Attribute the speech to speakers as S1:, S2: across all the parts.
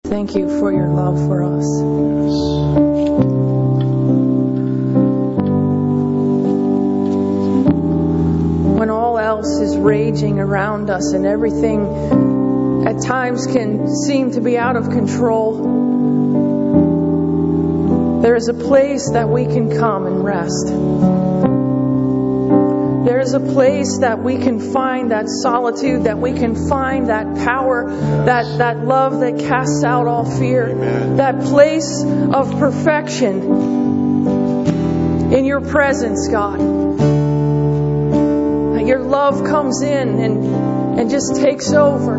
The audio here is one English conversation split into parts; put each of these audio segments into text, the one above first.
S1: Thank you for your love for us. When all else is raging around us and everything at times can seem to be out of control, there is a place that we can come and rest. There is a place that we can find that solitude, that we can find that power, that love that casts out all fear. Amen. That place of perfection in your presence, God. That your love comes in and just takes over.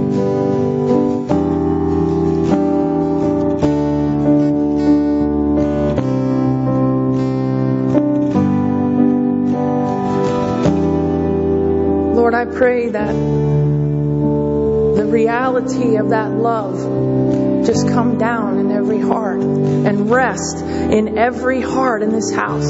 S1: Lord, I pray that the reality of that love just come down in every heart and rest in every heart in this house.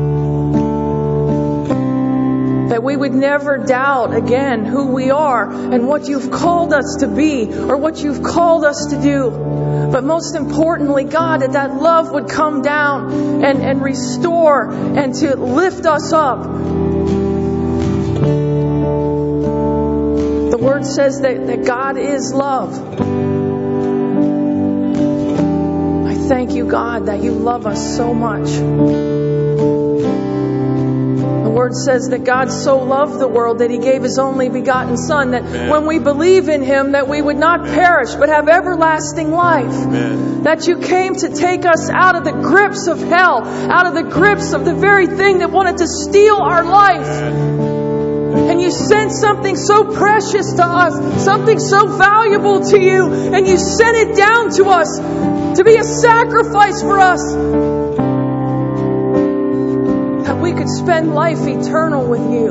S1: That we would never doubt again who we are and what you've called us to be or what you've called us to do. But most importantly, God, that love would come down and restore and to lift us up. The Word says that God is love. I thank you, God, that you love us so much. The Word says that God so loved the world that He gave His only begotten Son, that when we believe in Him, that we would not perish but have everlasting life. Amen. That you came to take us out of the grips of hell, out of the grips of the very thing that wanted to steal our life. Amen. And you sent something so precious to us, something so valuable to you, and you sent it down to us to be a sacrifice for us, that we could spend life eternal with you.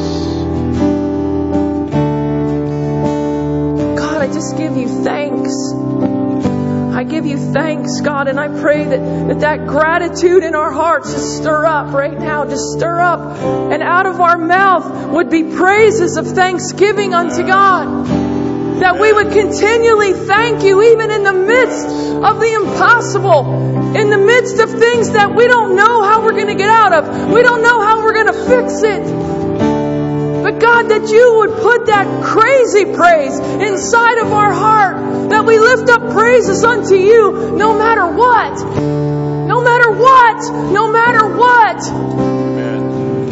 S1: God, I just give you thanks. I give you thanks, God, and I pray that gratitude in our hearts just stir up right now. Just stir up. And out of our mouth would be praises of thanksgiving unto God. That we would continually thank you even in the midst of the impossible. In the midst of things that we don't know how we're going to get out of. We don't know how we're going to fix it. But God, that you would put that crazy praise inside of our heart. That we lift up praises unto you no matter what. No matter what. No matter what. Amen.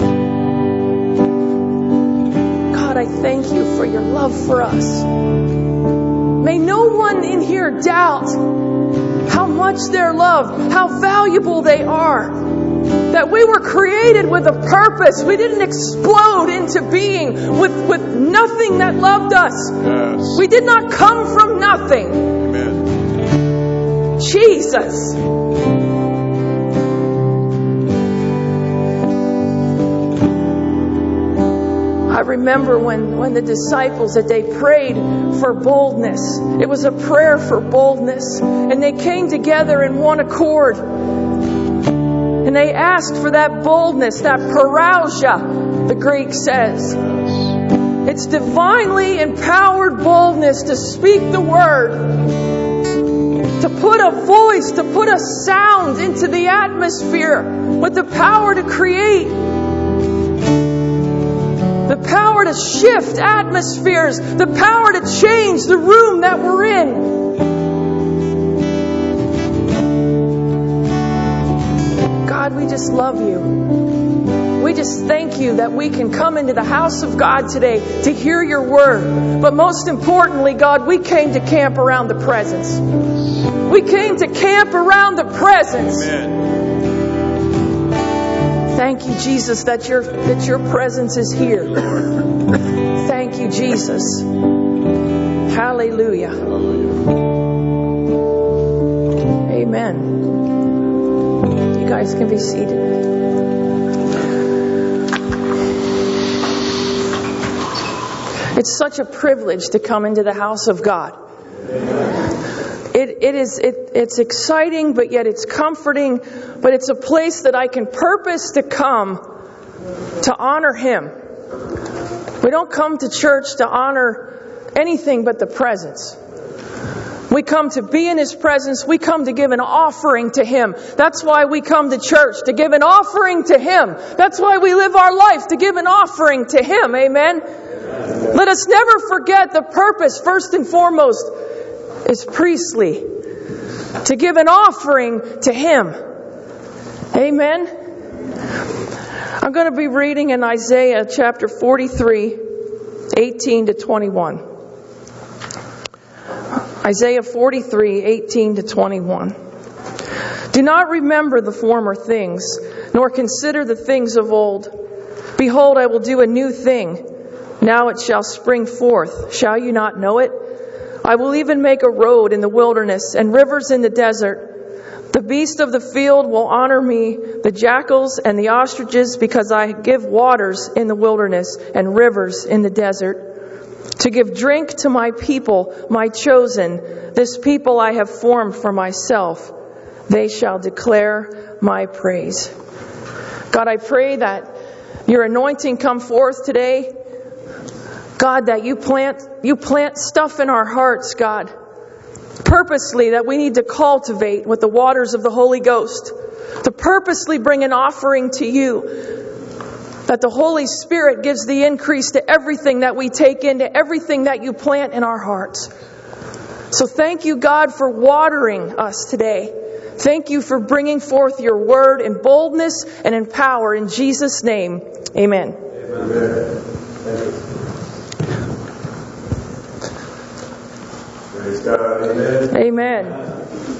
S1: God, I thank you for your love for us. May no one in here doubt how much they're loved, how valuable they are. That we were created with a purpose. We didn't explode into being with nothing that loved us. Yes. We did not come from nothing. Amen. Jesus. I remember when the disciples, that they prayed for boldness. It was a prayer for boldness. And they came together in one accord. And they asked for that boldness, that parousia, the Greek says. It's divinely empowered boldness to speak the word. To put a voice, to put a sound into the atmosphere with the power to create. The power to shift atmospheres. The power to change the room that we're in. God, we just love you. We just thank you that we can come into the house of God today to hear your word. But most importantly, God, we came to camp around the presence. We came to camp around the presence. Amen. Thank you, Jesus, that your presence is here. Thank you, Jesus. Hallelujah. Amen. You guys can be seated. It's such a privilege to come into the house of God. It's exciting, but yet it's comforting. But it's a place that I can purpose to come to honor Him. We don't come to church to honor anything but the presence. We come to be in His presence. We come to give an offering to Him. That's why we come to church, to give an offering to Him. That's why we live our life, to give an offering to Him. Amen? Let us never forget the purpose, first and foremost, is priestly. To give an offering to Him. Amen? I'm going to be reading in Isaiah chapter 43, 18 to 21. Isaiah 43, 18 to 21. Do not remember the former things, nor consider the things of old. Behold, I will do a new thing. Now it shall spring forth. Shall you not know it? I will even make a road in the wilderness and rivers in the desert. The beasts of the field will honor me, the jackals and the ostriches, because I give waters in the wilderness and rivers in the desert. To give drink to my people, my chosen, this people I have formed for myself. They shall declare my praise. God, I pray that your anointing come forth today. God, that you plant stuff in our hearts, God, purposely, that we need to cultivate with the waters of the Holy Ghost, to purposely bring an offering to you. That the Holy Spirit gives the increase to everything that we take in, to everything that you plant in our hearts. So thank you, God, for watering us today. Thank you for bringing forth your word in boldness and in power. In Jesus' name, amen.
S2: Amen. Praise God. Amen.
S1: Amen.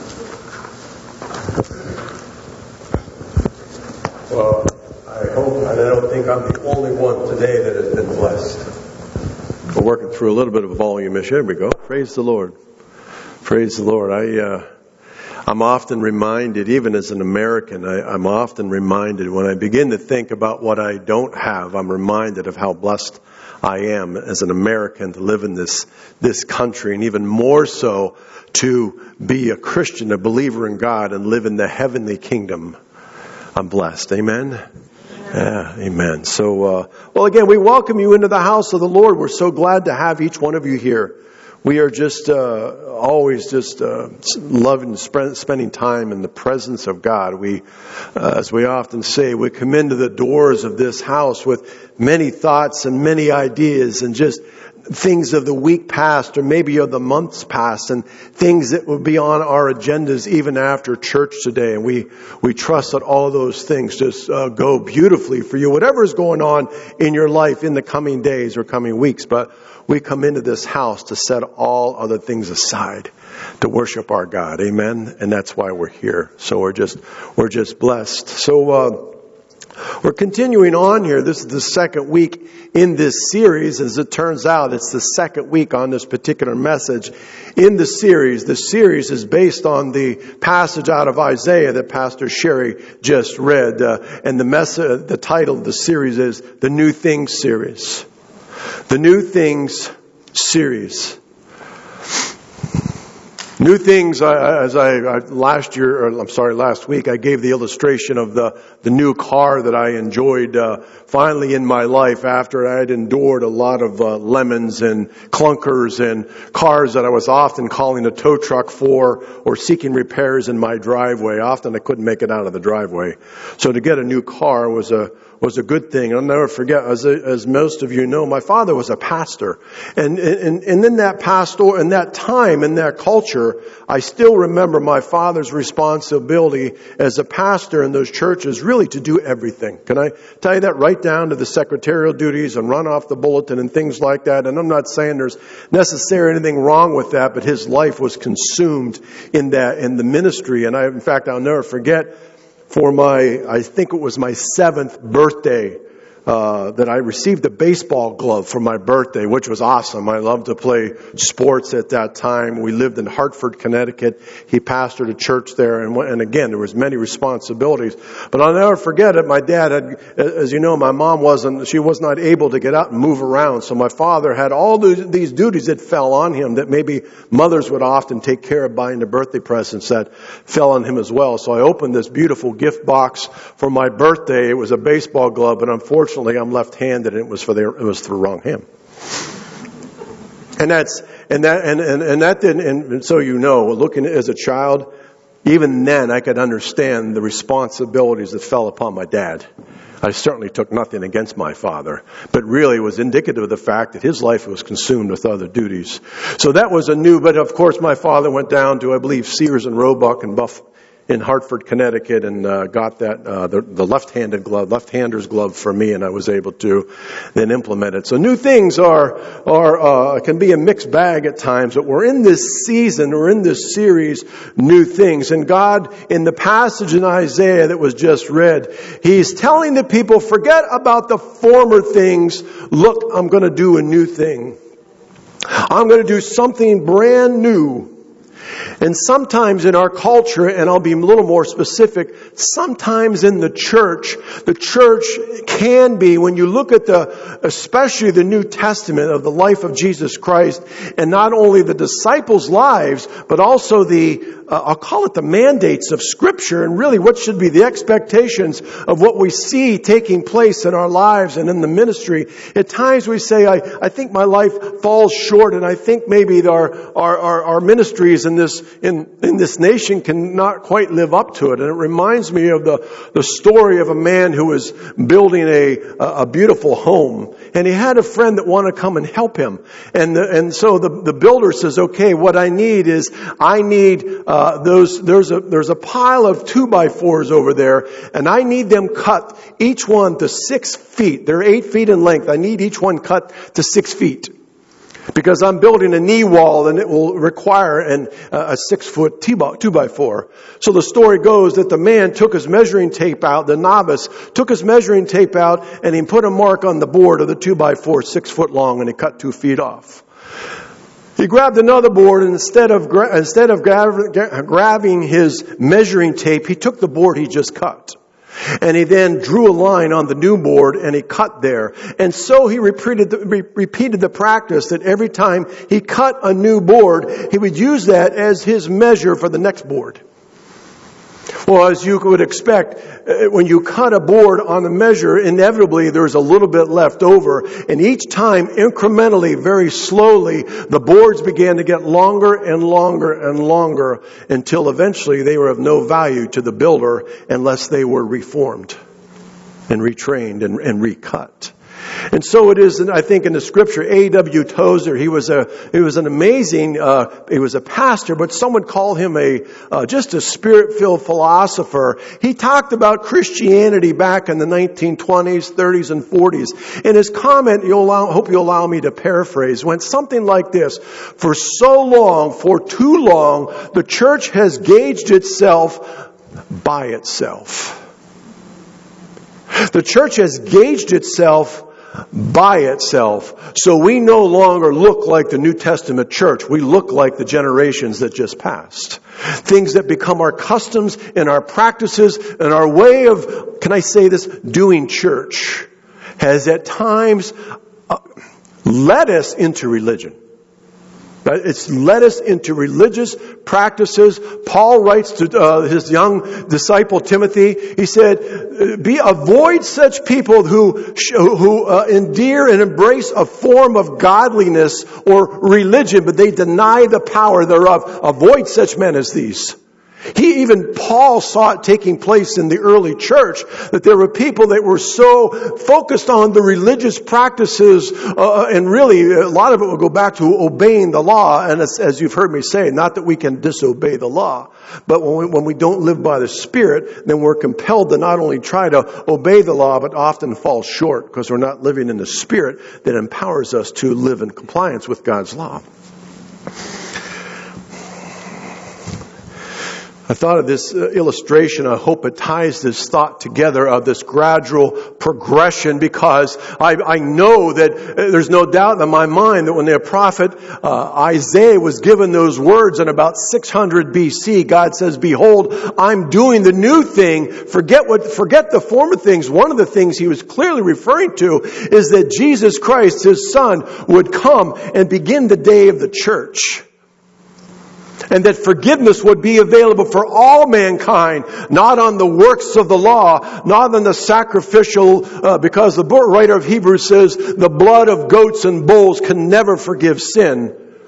S2: Well, I hope, and I don't think I'm the only one today that has been blessed. We're working through a little bit of a volume issue. There we go. Praise the Lord. Praise the Lord. I'm often reminded, even as an American, I'm often reminded when I begin to think about what I don't have, I'm reminded of how blessed I am as an American to live in this country, and even more so to be a Christian, a believer in God, and live in the heavenly kingdom. I'm blessed. Amen. Yeah, amen. So, well, again, we welcome you into the house of the Lord. We're so glad to have each one of you here. We are just always just loving spending time in the presence of God. We, as we often say, we come into the doors of this house with many thoughts and many ideas and just things of the week past or maybe of the months past and things that will be on our agendas even after church today. And we trust that all of those things just go beautifully for you, whatever is going on in your life in the coming days or coming weeks. But we come into this house to set all other things aside to worship our God. Amen. And that's why we're here. So we're just blessed. So, we're continuing on here. This is the second week in this series. As it turns out, it's the second week on this particular message in the series. The series is based on the passage out of Isaiah that Pastor Sherry just read. And the title of the series is The New Things Series. The New Things Series. New things, last week, I gave the illustration of the new car that I enjoyed finally in my life after I had endured a lot of lemons and clunkers and cars that I was often calling a tow truck for or seeking repairs in my driveway. Often I couldn't make it out of the driveway. So to get a new car was a good thing. I'll never forget, as most of you know, my father was a pastor. And in that pastor, in that time, in that culture, I still remember my father's responsibility as a pastor in those churches really to do everything. Can I tell you that? Right down to the secretarial duties and run off the bulletin and things like that. And I'm not saying there's necessarily anything wrong with that, but his life was consumed in the ministry. And in fact, I'll never forget, I think it was my 7th birthday, that I received a baseball glove for my birthday, which was awesome. I loved to play sports at that time. We lived in Hartford, Connecticut. He pastored a church there, and again, there was many responsibilities. But I'll never forget it. My dad had, as you know, my mom was not able to get out and move around. So my father had all these duties that fell on him that maybe mothers would often take care of buying the birthday presents that fell on him as well. So I opened this beautiful gift box for my birthday. It was a baseball glove, but unfortunately I'm left-handed and it was for the wrong hand. And that didn't, and so you know, looking as a child, even then I could understand the responsibilities that fell upon my dad. I certainly took nothing against my father, but really was indicative of the fact that his life was consumed with other duties. So that was but of course my father went down to, I believe, Sears and Roebuck in Hartford, Connecticut, and got that the left-hander's glove for me, and I was able to then implement it. So new things can be a mixed bag at times, but we're in this season, we're in this series, new things. And God, in the passage in Isaiah that was just read, He's telling the people, forget about the former things. Look, I'm going to do a new thing. I'm going to do something brand new. And sometimes in our culture, and I'll be a little more specific, sometimes in the church can be, when you look at especially the New Testament of the life of Jesus Christ, and not only the disciples' lives, but also I'll call it the mandates of Scripture, and really what should be the expectations of what we see taking place in our lives and in the ministry. At times we say, I think my life falls short, and I think maybe our ministries in this nation cannot quite live up to it. And it reminds me of the story of a man who was building a beautiful home, and he had a friend that wanted to come and help him. And so the builder says, okay, what I need is there's a pile of 2x4s over there, and I need them cut, each one to 6 feet. They're 8 feet in length. I need each one cut to 6 feet. Because I'm building a knee wall, and it will require a 6-foot 2x4. So the story goes that the man took his measuring tape out, the novice took his measuring tape out, and he put a mark on the board of the 2x4, 6 foot long, and he cut 2 feet off. He grabbed another board, and instead of grabbing his measuring tape, he took the board he just cut. And he then drew a line on the new board, and he cut there. And so he repeated the practice that every time he cut a new board, he would use that as his measure for the next board. Well, as you would expect, when you cut a board on the measure, inevitably there's a little bit left over. And each time, incrementally, very slowly, the boards began to get longer and longer and longer until eventually they were of no value to the builder unless they were reformed and retrained and recut. And so it is, I think, in the Scripture. A.W. Tozer, he was an amazing, he was a pastor, but some would call him just a spirit-filled philosopher. He talked about Christianity back in the 1920s, 30s, and 40s. And his comment, hope you'll allow me to paraphrase, went something like this: for too long, the church has gauged itself by itself. The church has gauged itself by itself. So we no longer look like the New Testament church. We look like the generations that just passed. Things that become our customs and our practices and our way of, can I say this, doing church has at times led us into religion. It's led us into religious practices. Paul writes to his young disciple Timothy. He said, avoid such people who endear and embrace a form of godliness or religion, but they deny the power thereof. Avoid such men as these. Paul saw it taking place in the early church, that there were people that were so focused on the religious practices, and really a lot of it will go back to obeying the law. And as you've heard me say, not that we can disobey the law, but when we don't live by the Spirit, then we're compelled to not only try to obey the law, but often fall short because we're not living in the Spirit that empowers us to live in compliance with God's law. I thought of this illustration. I hope it ties this thought together of this gradual progression, because I know that there's no doubt in my mind that when the prophet Isaiah was given those words in about 600 BC, God says, behold, I'm doing the new thing. Forget the former things. One of the things he was clearly referring to is that Jesus Christ, his Son, would come and begin the day of the church. And that forgiveness would be available for all mankind, not on the works of the law, not on the sacrificial, because the writer of Hebrews says the blood of goats and bulls can never forgive sin.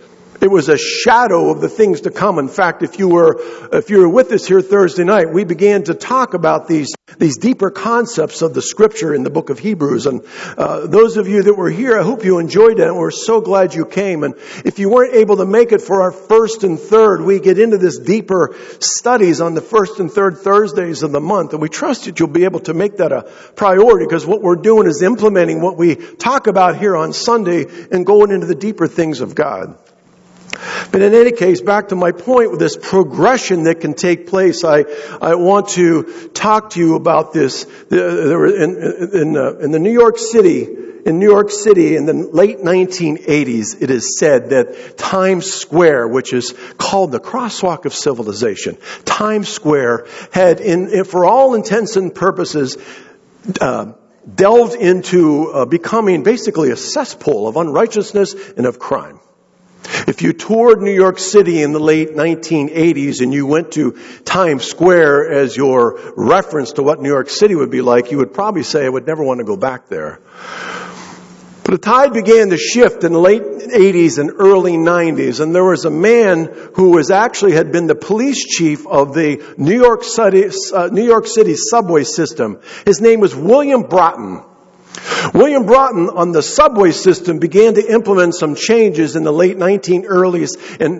S2: It was a shadow of the things to come. In fact, if you were with us here Thursday night, we began to talk about these deeper concepts of the Scripture in the book of Hebrews. And those of you that were here, I hope you enjoyed it, and we're so glad you came. And if you weren't able to make it for our first and third, we get into this deeper studies on the first and third Thursdays of the month. And we trust that you'll be able to make that a priority, because what we're doing is implementing what we talk about here on Sunday and going into the deeper things of God. But in any case, back to my point with this progression that can take place, I want to talk to you about this. There were in New York City, in the late 1980s, it is said that Times Square, which is called the crosswalk of civilization, Times Square had, for all intents and purposes, delved into becoming basically a cesspool of unrighteousness and of crime. If you toured New York City in the late 1980s and you went to Times Square as your reference to what New York City would be like, you would probably say, I would never want to go back there. But the tide began to shift in the late 80s and early 90s, and there was a man who had been the police chief of the New York City subway system. His name was William Broughton. William Broughton on the subway system began to implement some changes in the early 1980s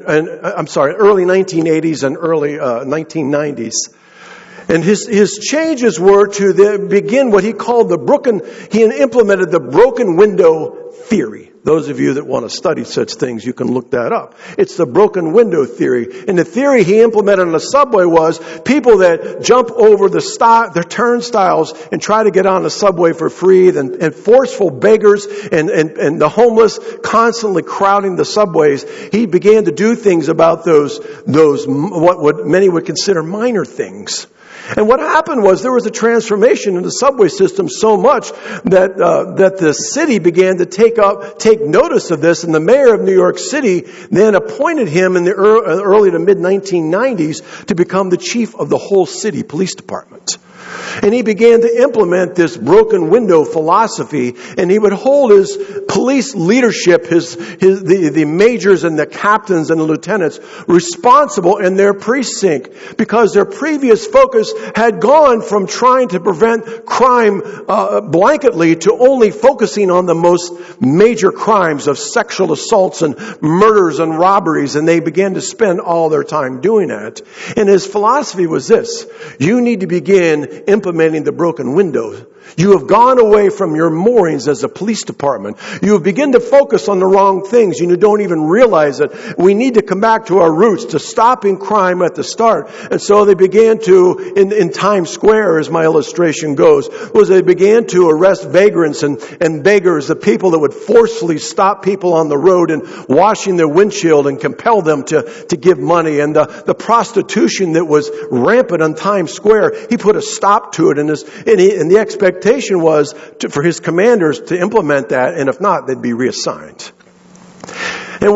S2: and early 1990s. And his changes were to begin what he called he implemented the broken window theory. Those of you that want to study such things, you can look that up. It's the broken window theory. And the theory he implemented on the subway was people that jump over their turnstiles and try to get on the subway for free, and forceful beggars and the homeless constantly crowding the subways. He began to do things about those what many would consider minor things. And what happened was there was a transformation in the subway system so much that the city began to take notice of this, and the mayor of New York City then appointed him in the early to mid 1990s to become the chief of the whole city police department. And he began to implement this broken window philosophy, and he would hold his police leadership, the majors and the captains and the lieutenants responsible in their precinct, because their previous focus had gone from trying to prevent crime blanketly to only focusing on the most major crimes of sexual assaults and murders and robberies, and they began to spend all their time doing that. And his philosophy was this: you need to begin implementing the broken window. You have gone away from your moorings as a police department. You have begun to focus on the wrong things. You don't even realize that we need to come back to our roots, to stopping crime at the start. And so they began to, in Times Square, as my illustration goes, they began to arrest vagrants and beggars, the people that would forcefully stop people on the road and washing their windshield and compel them to give money. And the prostitution that was rampant on Times Square, he put a stop to it, and the expectation was for his commanders to implement that, and if not, they'd be reassigned. And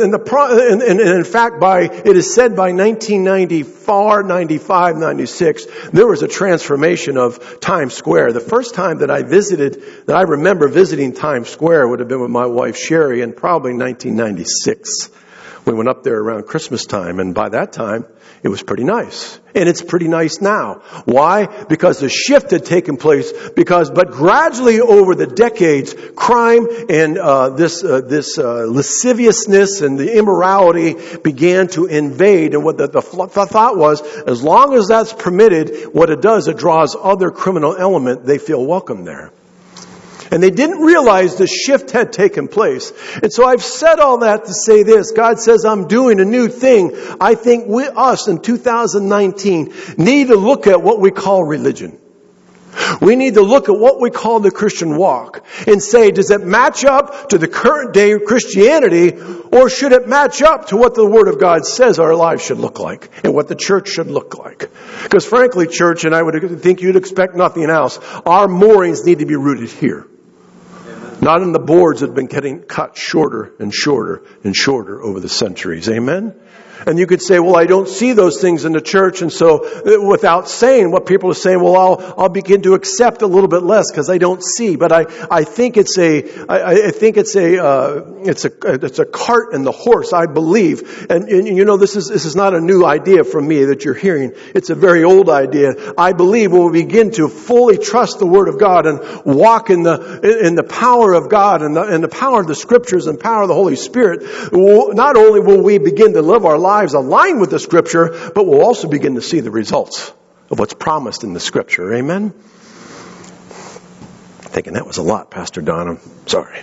S2: in fact, it is said by 1994, 95, 96, there was a transformation of Times Square. The first time that I remember visiting Times Square would have been with my wife Sherry in probably 1996. We went up there around Christmas time, and by that time, it was pretty nice. And it's pretty nice now. Why? Because the shift had taken place. But gradually over the decades, crime and this lasciviousness and the immorality began to invade. And what the thought was, as long as that's permitted, what it does, it draws other criminal element. They feel welcome there. And they didn't realize the shift had taken place. And so I've said all that to say this. God says, I'm doing a new thing. I think us in 2019 need to look at what we call religion. We need to look at what we call the Christian walk and say, does it match up to the current day of Christianity, or should it match up to what the Word of God says our lives should look like and what the church should look like? Because frankly, church, and I would think you'd expect nothing else, our moorings need to be rooted here. Not in the boards that have been getting cut shorter and shorter and shorter over the centuries. Amen? And you could say, well, I don't see those things in the church. And so without saying what people are saying, well, I'll begin to accept a little bit less because I don't see. But I think it's a cart and the horse, I believe. And you know, this is not a new idea from me that you're hearing. It's a very old idea. I believe when we begin to fully trust the Word of God and walk in the power of God and the power of the Scriptures and power of the Holy Spirit, not only will we begin to live our lives aligned with the Scripture, but we'll also begin to see the results of what's promised in the Scripture. Amen? Thinking that was a lot, Pastor Don. I'm sorry.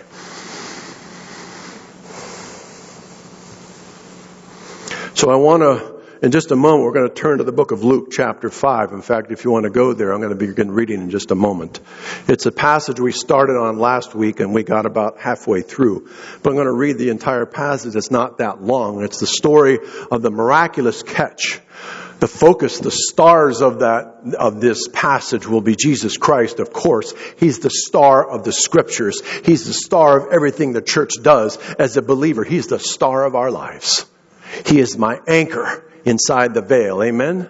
S2: So I want to, in just a moment, we're going to turn to the book of Luke chapter 5. In fact, if you want to go there, I'm going to begin reading in just a moment. It's a passage we started on last week and we got about halfway through. But I'm going to read the entire passage. It's not that long. It's the story of the miraculous catch. The focus, the stars of this passage will be Jesus Christ, of course. He's the star of the Scriptures. He's the star of everything the church does as a believer. He's the star of our lives. He is my anchor inside the veil. Amen?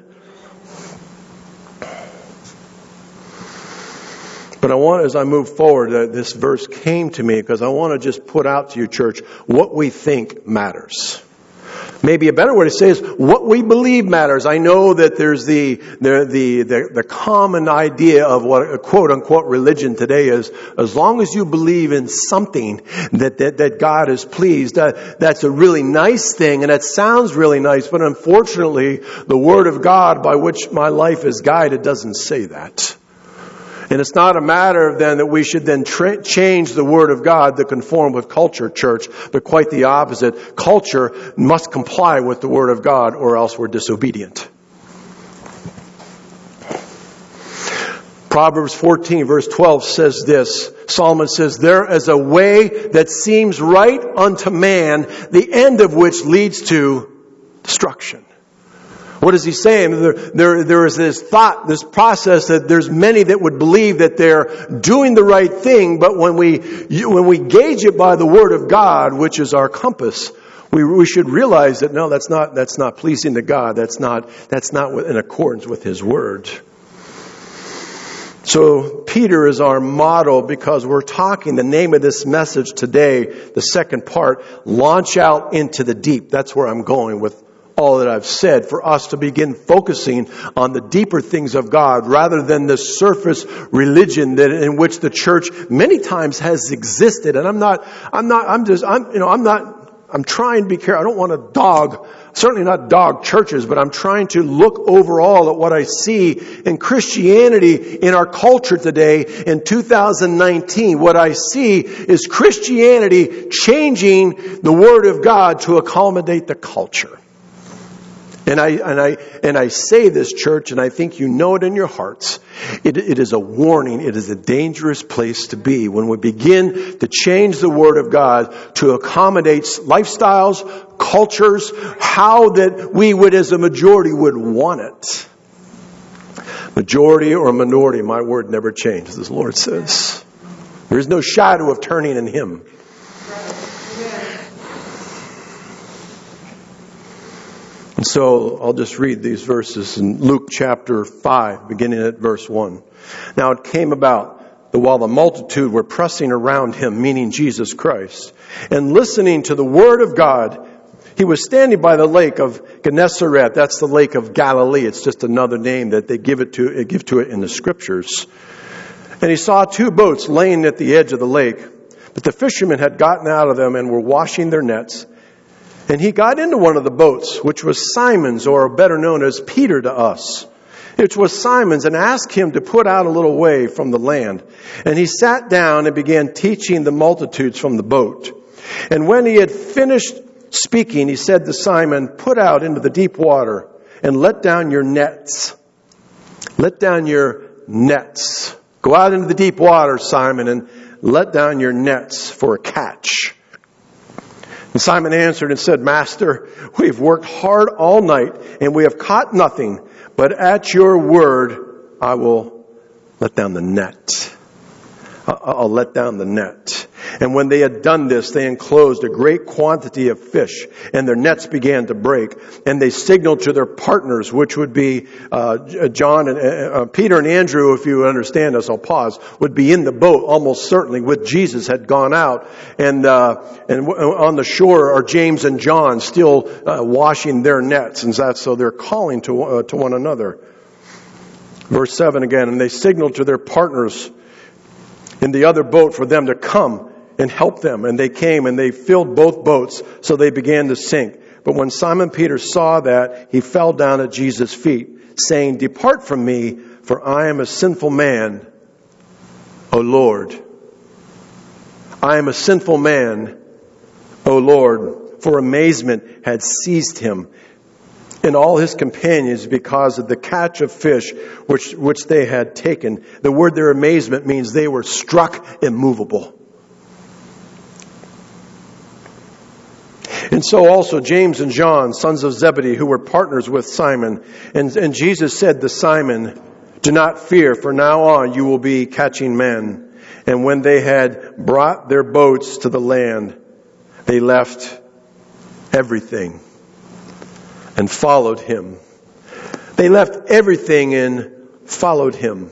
S2: But I want, as I move forward, this verse came to me because I want to just put out to you, church, what we think matters. Maybe a better way to say is what we believe matters. I know that there's the common idea of what a quote unquote religion today is. As long as you believe in something that God is pleased, that's a really nice thing and that sounds really nice. But unfortunately, the Word of God by which my life is guided doesn't say that. And it's not a matter then that we should then change the Word of God to conform with culture, church, but quite the opposite. Culture must comply with the Word of God or else we're disobedient. Proverbs 14 verse 12 says this. Solomon says, there is a way that seems right unto man, the end of which leads to destruction. What is he saying? There is this thought, this process that there's many that would believe that they're doing the right thing, but when we gauge it by the Word of God, which is our compass, we should realize that no, that's not pleasing to God. That's not in accordance with His Word. So Peter is our model because we're talking, the name of this message today, the second part, launch out into the deep. That's where I'm going with all that I've said, for us to begin focusing on the deeper things of God rather than the surface religion that in which the church many times has existed. And I'm trying to be careful. I don't want to certainly not dog churches, but I'm trying to look overall at what I see in Christianity in our culture today in 2019. What I see is Christianity changing the Word of God to accommodate the culture. And I say this, church, and I think you know it in your hearts. It is a warning. It is a dangerous place to be when we begin to change the Word of God to accommodate lifestyles, cultures, how that we would, as a majority, would want it. Majority or minority, my word never changes, as the Lord says. There is no shadow of turning in Him. And so I'll just read these verses in Luke chapter 5, beginning at verse 1. Now it came about that while the multitude were pressing around Him, meaning Jesus Christ, and listening to the Word of God, He was standing by the lake of Gennesaret. That's the lake of Galilee. It's just another name that they give to it in the Scriptures. And He saw two boats laying at the edge of the lake, but the fishermen had gotten out of them and were washing their nets. And He got into one of the boats, which was Simon's, or better known as Peter to us. It was Simon's, and asked him to put out a little way from the land. And he sat down and began teaching the multitudes from the boat. And when he had finished speaking, he said to Simon, put out into the deep water and let down your nets. Let down your nets. Go out into the deep water, Simon, and let down your nets for a catch. And Simon answered and said, Master, we have worked hard all night and we have caught nothing, but at your word I will let down the net. I'll let down the net. And when they had done this, they enclosed a great quantity of fish, and their nets began to break. And they signaled to their partners, which would be John and Peter and Andrew, if you understand us, I'll pause, would be in the boat almost certainly with Jesus had gone out. And on the shore are James and John still washing their nets. And so they're calling to one another. Verse 7 again, and they signaled to their partners in the other boat for them to come and help them. And they came and they filled both boats, so they began to sink. But when Simon Peter saw that, he fell down at Jesus' feet, saying, "Depart from me, for I am a sinful man, O Lord." I am a sinful man, O Lord. For amazement had seized him and all his companions because of the catch of fish which they had taken. The word their amazement means they were struck immovable. And so also James and John, sons of Zebedee, who were partners with Simon. And Jesus said to Simon, "Do not fear, for now on you will be catching men." And when they had brought their boats to the land, they left everything and followed him. They left everything and followed him.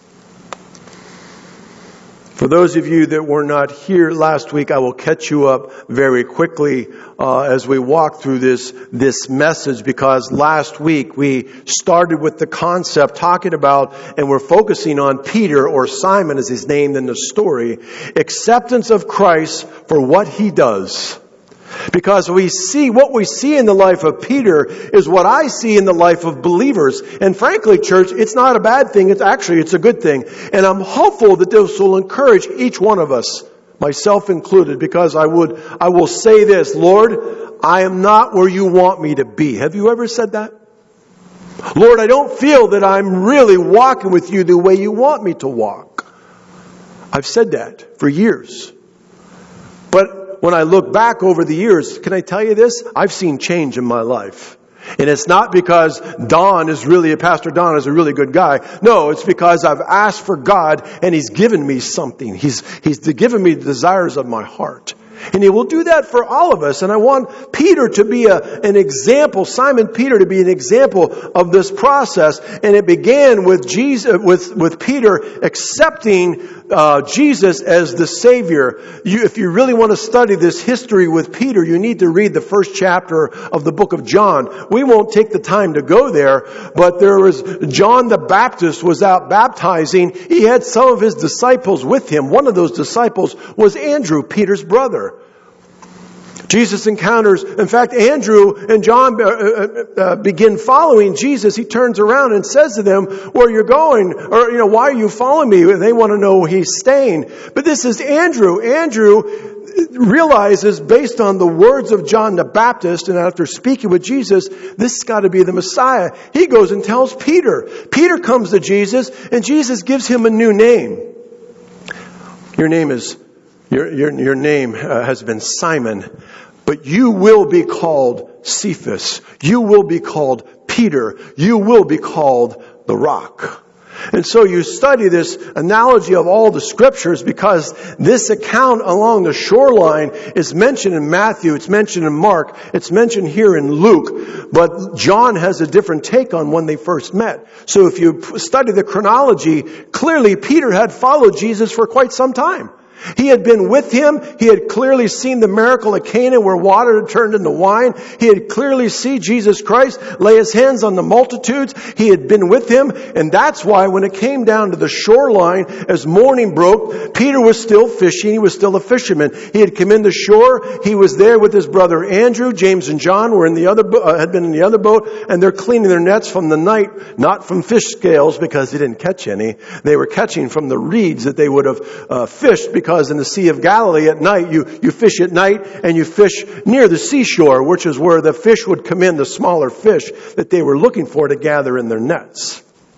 S2: For those of you that were not here last week, I will catch you up very quickly as we walk through this message, because last week we started with the concept talking about, and we're focusing on Peter, or Simon as he's named in the story, acceptance of Christ for what he does. Because what we see in the life of Peter is what I see in the life of believers. And frankly, church, it's not a bad thing. It's a good thing. And I'm hopeful that this will encourage each one of us, myself included, because I will say this: Lord, I am not where you want me to be. Have you ever said that? Lord, I don't feel that I'm really walking with you the way you want me to walk. I've said that for years. But when I look back over the years, can I tell you this? I've seen change in my life. And it's not because Pastor Don is a really good guy. No, it's because I've asked for God and He's given me something. He's given me the desires of my heart. And He will do that for all of us. And I want Peter to be an example, Simon Peter to be an example of this process. And it began with with Peter accepting Jesus as the Savior. If you really want to study this history with Peter, you need to read the first chapter of the book of John. We won't take the time to go there, but there was John the Baptist was out baptizing. He had some of his disciples with him. One of those disciples was Andrew, Peter's brother. Jesus encounters, in fact, Andrew and John begin following Jesus. He turns around and says to them, "Where you're going?" Or, "Why are you following me?" And they want to know where he's staying. But this is Andrew. Andrew realizes, based on the words of John the Baptist, and after speaking with Jesus, this has got to be the Messiah. He goes and tells Peter. Peter comes to Jesus, and Jesus gives him a new name. Your name has been Simon, but you will be called Cephas. You will be called Peter. You will be called the Rock. And so you study this analogy of all the scriptures, because this account along the shoreline is mentioned in Matthew, it's mentioned in Mark, it's mentioned here in Luke, but John has a different take on when they first met. So if you study the chronology, clearly Peter had followed Jesus for quite some time. He had been with him. He had clearly seen the miracle at Cana where water had turned into wine. He had clearly seen Jesus Christ lay His hands on the multitudes. He had been with him. And that's why when it came down to the shoreline, as morning broke, Peter was still fishing. He was still a fisherman. He had come in the shore. He was there with his brother Andrew. James and John were had been in the other boat, and they're cleaning their nets from the night, not from fish scales because they didn't catch any. They were catching from the reeds that they would have fished, because in the Sea of Galilee at night, you fish at night and you fish near the seashore, which is where the fish would come in, the smaller fish that they were looking for to gather in their nets.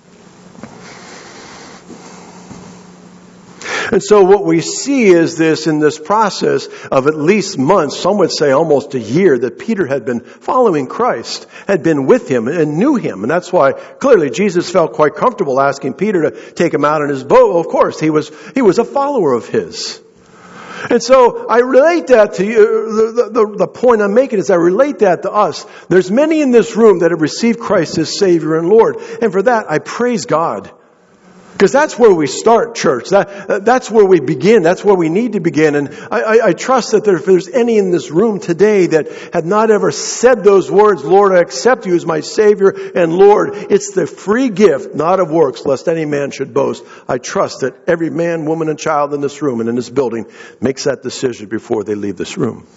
S2: And so what we see is this, in this process of at least months, some would say almost a year, that Peter had been following Christ, had been with him and knew him. And that's why clearly Jesus felt quite comfortable asking Peter to take him out in his boat. Well, of course, he was a follower of his. And so I relate that to you. The point I'm making is I relate that to us. There's many in this room that have received Christ as Savior and Lord. And for that, I praise God. Because that's where we start, church. That's where we begin. That's where we need to begin. And I trust that if there's any in this room today that had not ever said those words, Lord, I accept you as my Savior and Lord, it's the free gift, not of works, lest any man should boast. I trust that every man, woman, and child in this room and in this building makes that decision before they leave this room.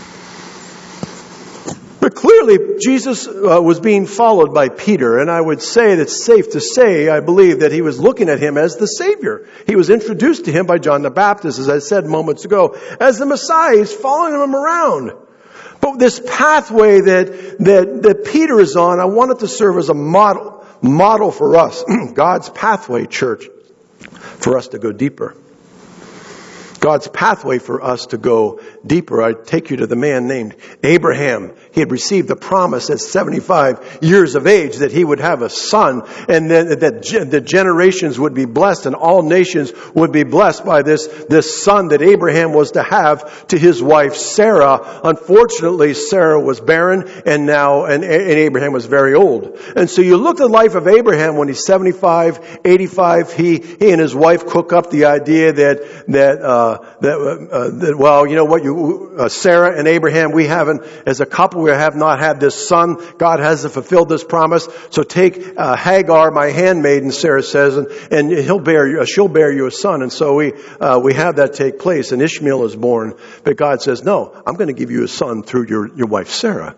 S2: But clearly, Jesus was being followed by Peter, and I would say that it's safe to say, I believe, that he was looking at him as the Savior. He was introduced to him by John the Baptist, as I said moments ago, as the Messiah. He's following him around. But this pathway that Peter is on, I want it to serve as a model for us. God's pathway, church, for us to go deeper. God's pathway for us to go deeper. I take you to the man named Abraham. He had received the promise at 75 years of age that he would have a son, and then that the generations would be blessed and all nations would be blessed by this son that Abraham was to have to his wife Sarah. Unfortunately, Sarah was barren, and Abraham was very old. And so you look at the life of Abraham when he's 75, 85, he and his wife cook up the idea that well, you know what, Sarah and Abraham, we haven't, as a couple, we have not had this son. God hasn't fulfilled this promise. So take Hagar, my handmaiden, Sarah says, and she'll bear you a son. And so we have that take place, and Ishmael is born. But God says, no, I'm going to give you a son through your wife Sarah.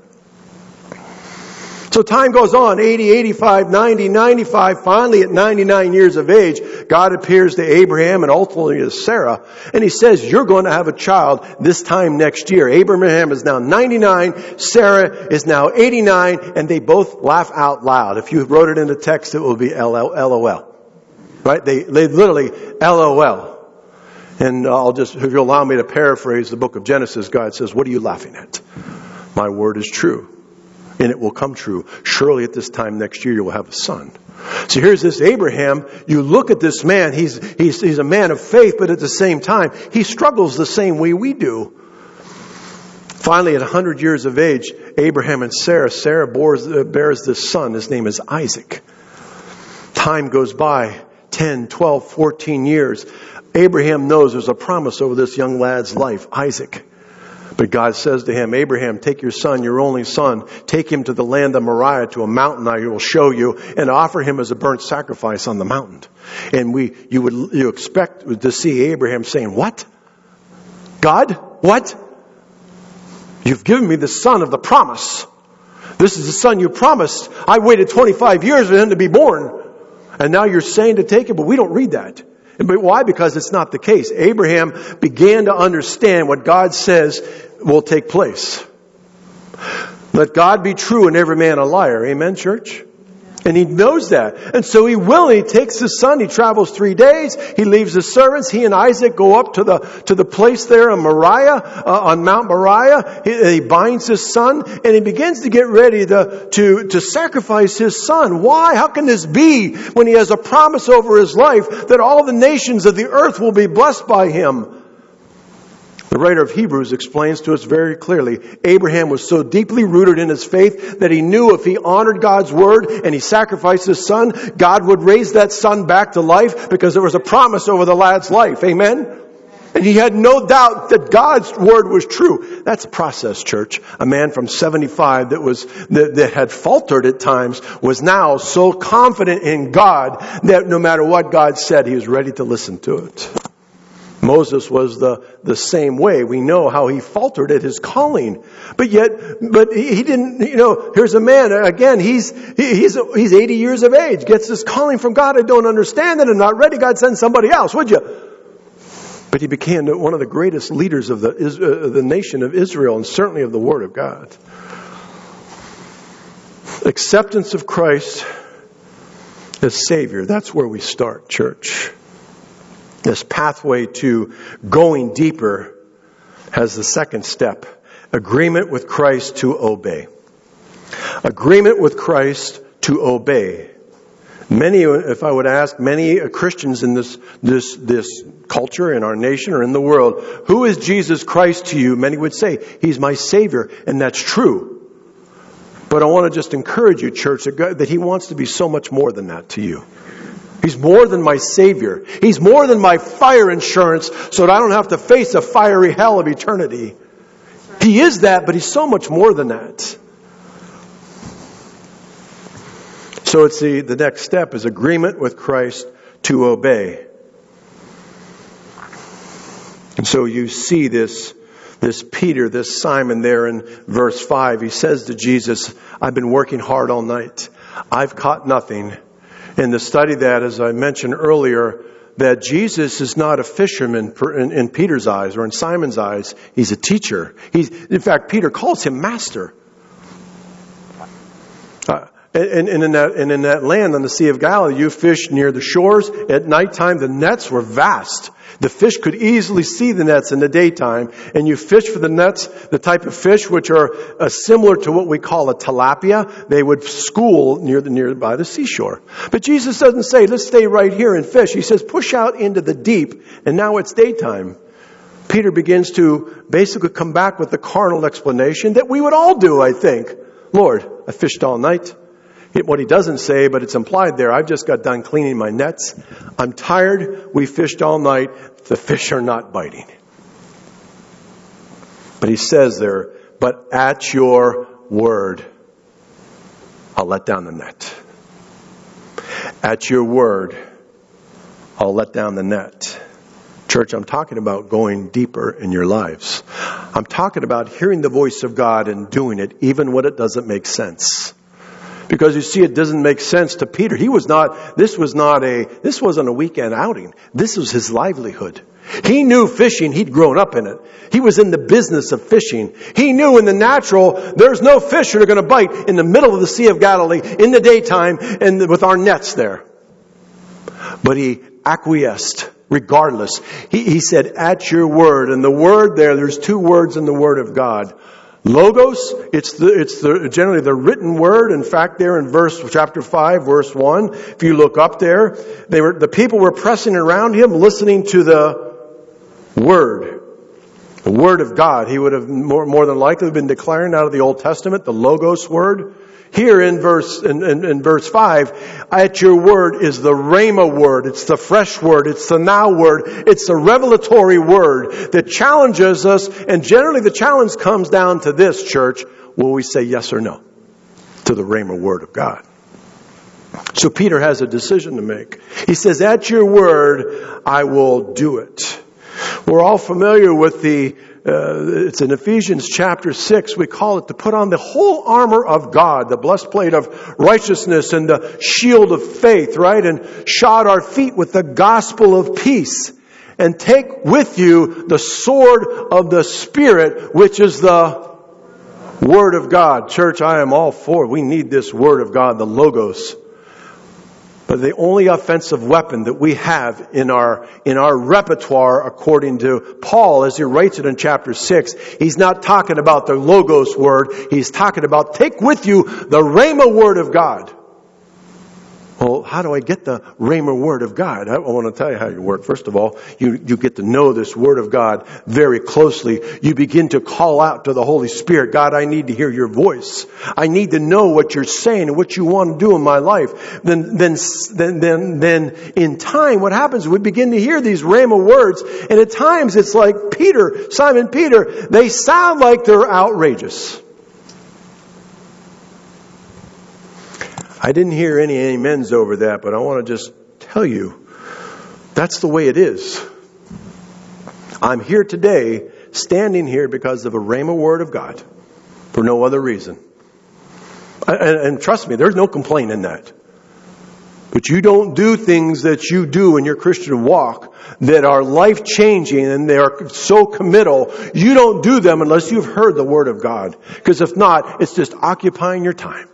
S2: So time goes on, 80, 85, 90, 95, finally at 99 years of age, God appears to Abraham and ultimately to Sarah, and he says, you're going to have a child this time next year. Abraham is now 99, Sarah is now 89, and they both laugh out loud. If you wrote it in the text, it will be LOL. Right? They literally LOL. And if you'll allow me to paraphrase the book of Genesis, God says, what are you laughing at? My word is true. And it will come true. Surely at this time next year you will have a son. So here's this Abraham. You look at this man. He's a man of faith, but at the same time, he struggles the same way we do. Finally, at 100 years of age, Abraham and Sarah bears this son. His name is Isaac. Time goes by, 10, 12, 14 years. Abraham knows there's a promise over this young lad's life, Isaac. But God says to him, Abraham, take your son, your only son, take him to the land of Moriah, to a mountain I will show you, and offer him as a burnt sacrifice on the mountain. And you expect to see Abraham saying, what? God? What? You've given me the son of the promise. This is the son you promised. I waited 25 years for him to be born. And now you're saying to take him, but we don't read that. But why? Because it's not the case. Abraham began to understand what God says will take place. Let God be true and every man a liar. Amen, church? And he knows that. And so he takes his son. He travels 3 days. He leaves his servants. He and Isaac go up to the place there on Moriah, on Mount Moriah. He binds his son and he begins to get ready to sacrifice his son. Why? How can this be when he has a promise over his life that all the nations of the earth will be blessed by him? The writer of Hebrews explains to us very clearly, Abraham was so deeply rooted in his faith that he knew if he honored God's word and he sacrificed his son, God would raise that son back to life because there was a promise over the lad's life. Amen? And he had no doubt that God's word was true. That's a process, church. A man from 75 that had faltered at times was now so confident in God that no matter what God said, he was ready to listen to it. Moses was the same way. We know how he faltered at his calling. But he didn't, here's a man, again, he's 80 years of age, gets this calling from God. I don't understand it. I'm not ready. God, send somebody else, would you? But he became one of the greatest leaders of the nation of Israel and certainly of the Word of God. Acceptance of Christ as Savior. That's where we start, church. This pathway to going deeper has the second step. Agreement with Christ to obey. Agreement with Christ to obey. Many, if I would ask many Christians in this culture, in our nation, or in the world, who is Jesus Christ to you? Many would say, He's my Savior, and that's true. But I want to just encourage you, church, that He wants to be so much more than that to you. He's more than my Savior. He's more than my fire insurance so that I don't have to face a fiery hell of eternity. He is that, but He's so much more than that. So it's the next step is agreement with Christ to obey. And so you see this Peter, this Simon there in verse 5. He says to Jesus, I've been working hard all night. I've caught nothing. And to study that, as I mentioned earlier, that Jesus is not a fisherman in Peter's eyes or in Simon's eyes. He's a teacher. In fact, Peter calls him master. And in that land on the Sea of Galilee, you fished near the shores. At nighttime, the nets were vast. The fish could easily see the nets in the daytime. And you fish for the nets, the type of fish which are similar to what we call a tilapia. They would school by the seashore. But Jesus doesn't say, let's stay right here and fish. He says, push out into the deep. And now it's daytime. Peter begins to basically come back with the carnal explanation that we would all do, I think. Lord, I fished all night. What he doesn't say, but it's implied there, I've just got done cleaning my nets. I'm tired. We fished all night. The fish are not biting. But he says there, but at your word, I'll let down the net. At your word, I'll let down the net. Church, I'm talking about going deeper in your lives. I'm talking about hearing the voice of God and doing it, even when it doesn't make sense. Because you see, it doesn't make sense to Peter. This wasn't a weekend outing. This was his livelihood. He knew fishing. He'd grown up in it. He was in the business of fishing. He knew in the natural, there's no fish that are going to bite in the middle of the Sea of Galilee in the daytime and with our nets there. But he acquiesced regardless. He said, at your word. And the word there's two words in the word of God. Logos, it's generally the written word. In fact, there in chapter 5, verse 1, if you look up there, the people were pressing around him, listening to the word of God. He would have more than likely been declaring out of the Old Testament, the Logos word. Here in verse 5, at your word is the Rhema word. It's the fresh word. It's the now word. It's the revelatory word that challenges us. And generally the challenge comes down to this, church. Will we say yes or no to the Rhema word of God? So Peter has a decision to make. He says, at your word, I will do it. We're all familiar with it's in Ephesians chapter 6. We call it to put on the whole armor of God, the breastplate of righteousness and the shield of faith, right? And shod our feet with the gospel of peace. And take with you the sword of the Spirit, which is the Word of God. Church, I am all for it. We need this Word of God, the Logos. But the only offensive weapon that we have in our repertoire, according to Paul, as he writes it in chapter 6, he's not talking about the Logos word. He's talking about take with you the Rhema word of God. Well, how do I get the Rhema word of God? I want to tell you how you work. First of all, you get to know this word of God very closely. You begin to call out to the Holy Spirit, God, I need to hear your voice. I need to know what you're saying and what you want to do in my life. Then in time, what happens? We begin to hear these Rhema words, and at times it's like Simon Peter, they sound like they're outrageous. I didn't hear any amens over that, but I want to just tell you, that's the way it is. I'm here today, standing here because of a Rhema word of God, for no other reason. And trust me, there's no complaint in that. But you don't do things that you do in your Christian walk that are life-changing and they are so committal. You don't do them unless you've heard the word of God. Because if not, it's just occupying your time.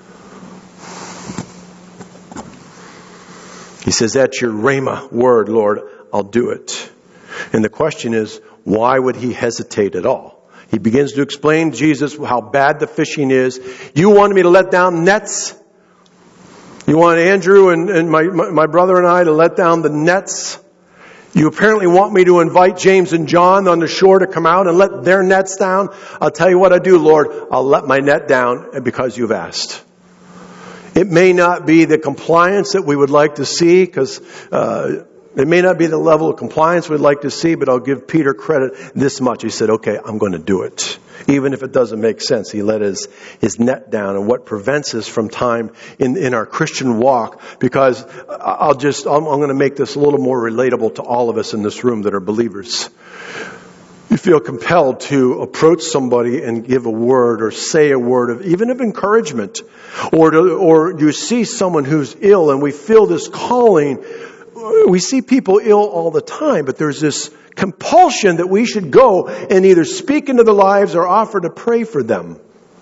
S2: He says, that's your Rhema word, Lord, I'll do it. And the question is, why would he hesitate at all? He begins to explain to Jesus how bad the fishing is. You wanted me to let down nets? You You want Andrew and my brother and I to let down the nets. You apparently want me to invite James and John on the shore to come out and let their nets down. I'll tell you what I do, Lord. I'll let my net down because you've asked. It may not be the compliance that we would like to see, because it may not be the level of compliance we'd like to see, but I'll give Peter credit this much. He said, okay, I'm going to do it. Even if it doesn't make sense, he let his net down. And what prevents us from time in our Christian walk, because I'm going to make this a little more relatable to all of us in this room that are believers. You feel compelled to approach somebody and give a word or say a word of even of encouragement, or you see someone who's ill and we feel this calling. We see people ill all the time, but there's this compulsion that we should go and either speak into their lives or offer to pray for them.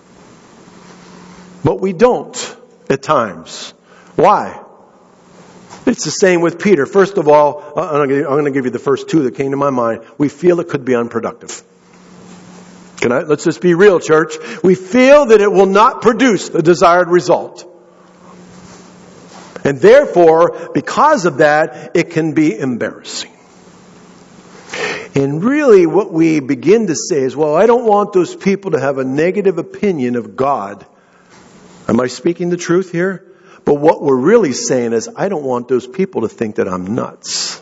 S2: But we don't at times. Why? It's the same with Peter. First of all, I'm going to give you the first two that came to my mind. We feel it could be unproductive. Let's just be real, church. We feel that it will not produce the desired result. And therefore, because of that, it can be embarrassing. And really what we begin to say is, well, I don't want those people to have a negative opinion of God. Am I speaking the truth here? But what we're really saying is, I don't want those people to think that I'm nuts.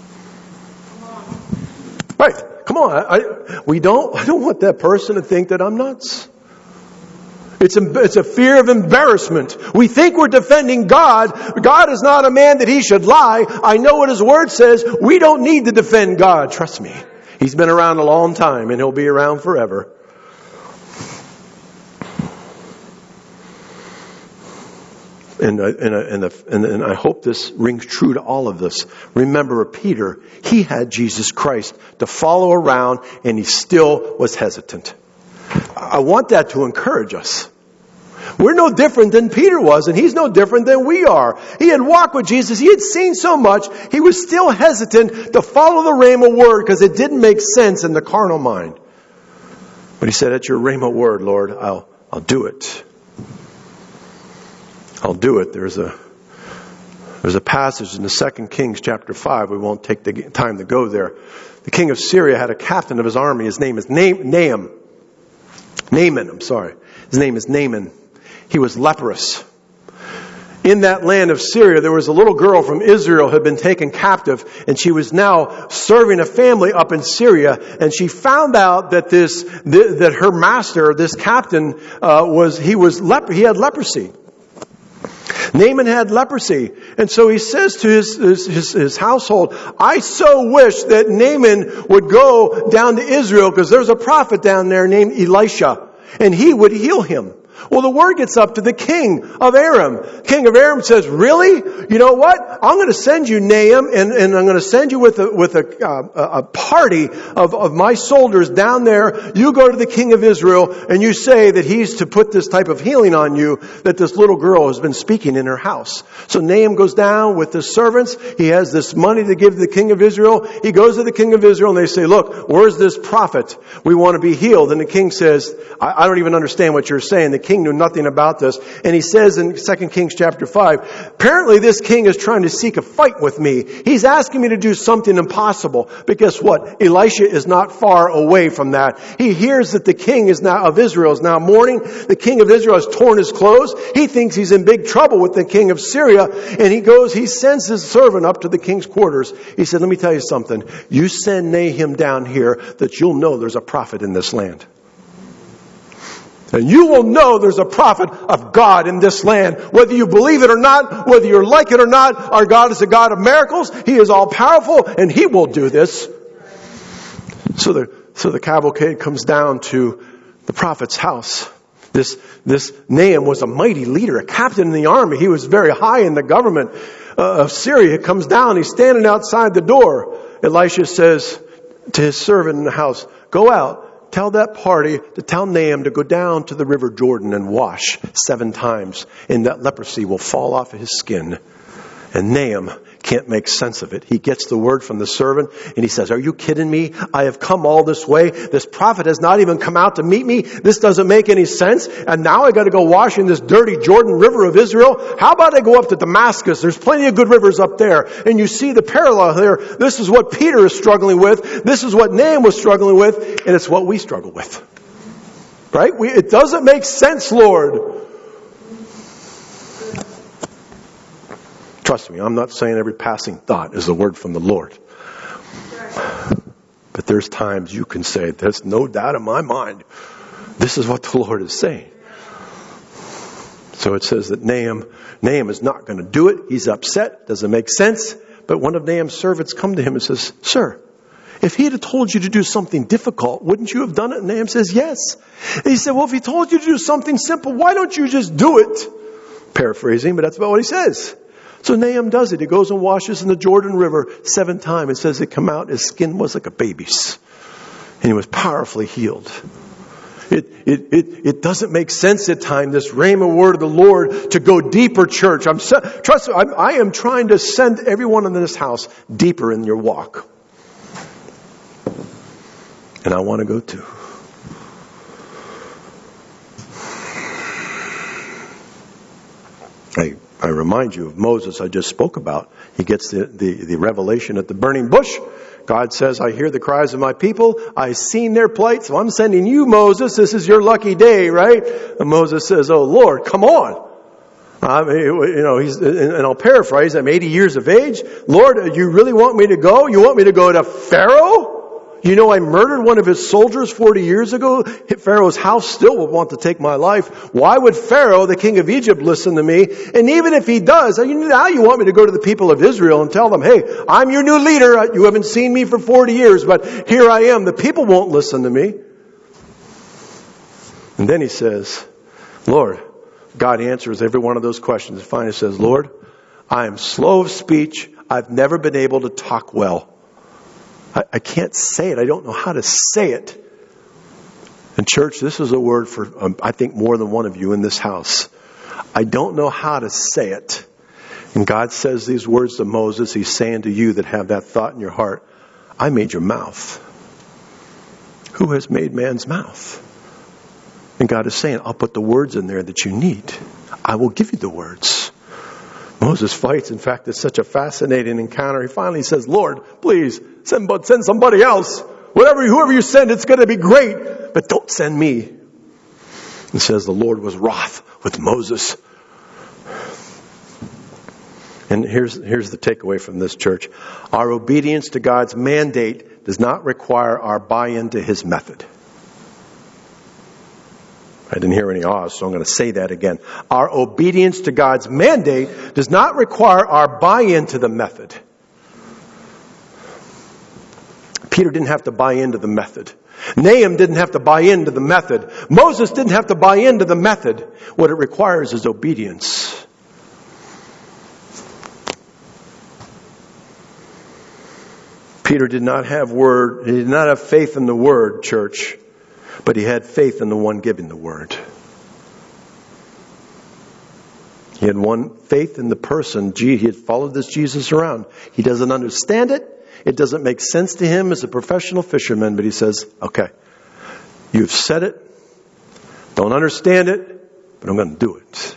S2: Right. Come on. I don't want that person to think that I'm nuts. It's a fear of embarrassment. We think we're defending God. God is not a man that he should lie. I know what his word says. We don't need to defend God. Trust me. He's been around a long time and he'll be around forever. And I hope this rings true to all of us. Remember Peter, he had Jesus Christ to follow around and he still was hesitant. I want that to encourage us. We're no different than Peter was, and he's no different than we are. He had walked with Jesus. He had seen so much. He was still hesitant to follow the rhema word because it didn't make sense in the carnal mind. But he said, at your rhema word, Lord, I'll do it. I'll do it. There's a passage in the 2 Kings chapter 5. We won't take the time to go there. The king of Syria had a captain of his army. His name is Naaman. His name is Naaman. He was leprous. In that land of Syria, there was a little girl from Israel who had been taken captive, and she was now serving a family up in Syria. And she found out that that her master, this captain, he had leprosy. Naaman had leprosy. And so he says to his household, I so wish that Naaman would go down to Israel, because there's a prophet down there named Elisha, and he would heal him. Well, the word gets up to the king of Aram. King of Aram says, really? You know what? I'm going to send you Naaman, and I'm going to send you with a party of my soldiers down there. You go to the king of Israel, and you say that he's to put this type of healing on you that this little girl has been speaking in her house. So Naaman goes down with his servants. He has this money to give to the king of Israel. He goes to the king of Israel, and they say, look, where's this prophet? We want to be healed. And the king says, I don't even understand what you're saying. The king knew nothing about this. And he says in 2 Kings chapter 5, apparently this king is trying to seek a fight with me. He's asking me to do something impossible. But guess what? Elisha is not far away from that. He hears that the king of Israel is now mourning. The king of Israel has torn his clothes. He thinks he's in big trouble with the king of Syria. And he sends his servant up to the king's quarters. He said, let me tell you something. You send Nahum down here that you'll know there's a prophet in this land. And you will know there's a prophet of God in this land. Whether you believe it or not, whether you like it or not, our God is a God of miracles. He is all powerful and He will do this. So the cavalcade comes down to the prophet's house. This Nahum was a mighty leader, a captain in the army. He was very high in the government of Syria. He comes down, he's standing outside the door. Elisha says to his servant in the house, go out. Tell that party to tell Nahum to go down to the river Jordan and wash 7 times, and that leprosy will fall off of his skin. And Nahum can't make sense of it. He gets the word from the servant and he says, are you kidding me? I have come all this way. This prophet has not even come out to meet me. This doesn't make any sense. And now I got to go wash in this dirty Jordan River of Israel. How about I go up to Damascus? There's plenty of good rivers up there. And you see the parallel there. This is what Peter is struggling with. This is what Nahum was struggling with. And it's what we struggle with. Right? It doesn't make sense, Lord. Trust me, I'm not saying every passing thought is a word from the Lord. But there's times you can say, there's no doubt in my mind, this is what the Lord is saying. So it says that Nahum is not going to do it. He's upset. Doesn't make sense. But one of Nahum's servants come to him and says, sir, if he had told you to do something difficult, wouldn't you have done it? And Nahum says, yes. And he said, well, if he told you to do something simple, why don't you just do it? Paraphrasing, but that's about what he says. So Nahum does it. He goes and washes in the Jordan River 7 times. It says it come out, his skin was like a baby's. And he was powerfully healed. It doesn't make sense at times, this rhema word of the Lord, to go deeper, church. Trust me, I am trying to send everyone in this house deeper in your walk. And I want to go too. I remind you of Moses I just spoke about. He gets the revelation at the burning bush. God says, I hear the cries of my people. I've seen their plight. So I'm sending you, Moses. This is your lucky day, right? And Moses says, oh Lord, come on. And I'll paraphrase, I'm 80 years of age. Lord, you really want me to go? You want me to go to Pharaoh? You know, I murdered one of his soldiers 40 years ago. Pharaoh's house still will want to take my life. Why would Pharaoh, the king of Egypt, listen to me? And even if he does, now you want me to go to the people of Israel and tell them, hey, I'm your new leader. You haven't seen me for 40 years, but here I am. The people won't listen to me. And then he says, Lord, God answers every one of those questions. And finally says, Lord, I am slow of speech. I've never been able to talk well. I can't say it. I don't know how to say it. And church, this is a word for, I think, more than one of you in this house. I don't know how to say it. And God says these words to Moses. He's saying to you that have that thought in your heart, I made your mouth. Who has made man's mouth? And God is saying, I'll put the words in there that you need. I will give you the words. Moses fights. In fact, it's such a fascinating encounter. He finally says, Lord, please send somebody else. Whoever you send, it's going to be great. But don't send me. It says the Lord was wroth with Moses. And here's the takeaway from this, church. Our obedience to God's mandate does not require our buy-in to His method. I didn't hear any ahs, so I'm going to say that again. Our obedience to God's mandate does not require our buy-in to the method. Peter didn't have to buy into the method. Nahum didn't have to buy into the method. Moses didn't have to buy into the method. What it requires is obedience. Peter did not have faith in the word, church. But he had faith in the one giving the word. He had faith in the person. He had followed this Jesus around. He doesn't understand it. It doesn't make sense to him as a professional fisherman. But he says, okay, you've said it. Don't understand it, but I'm going to do it.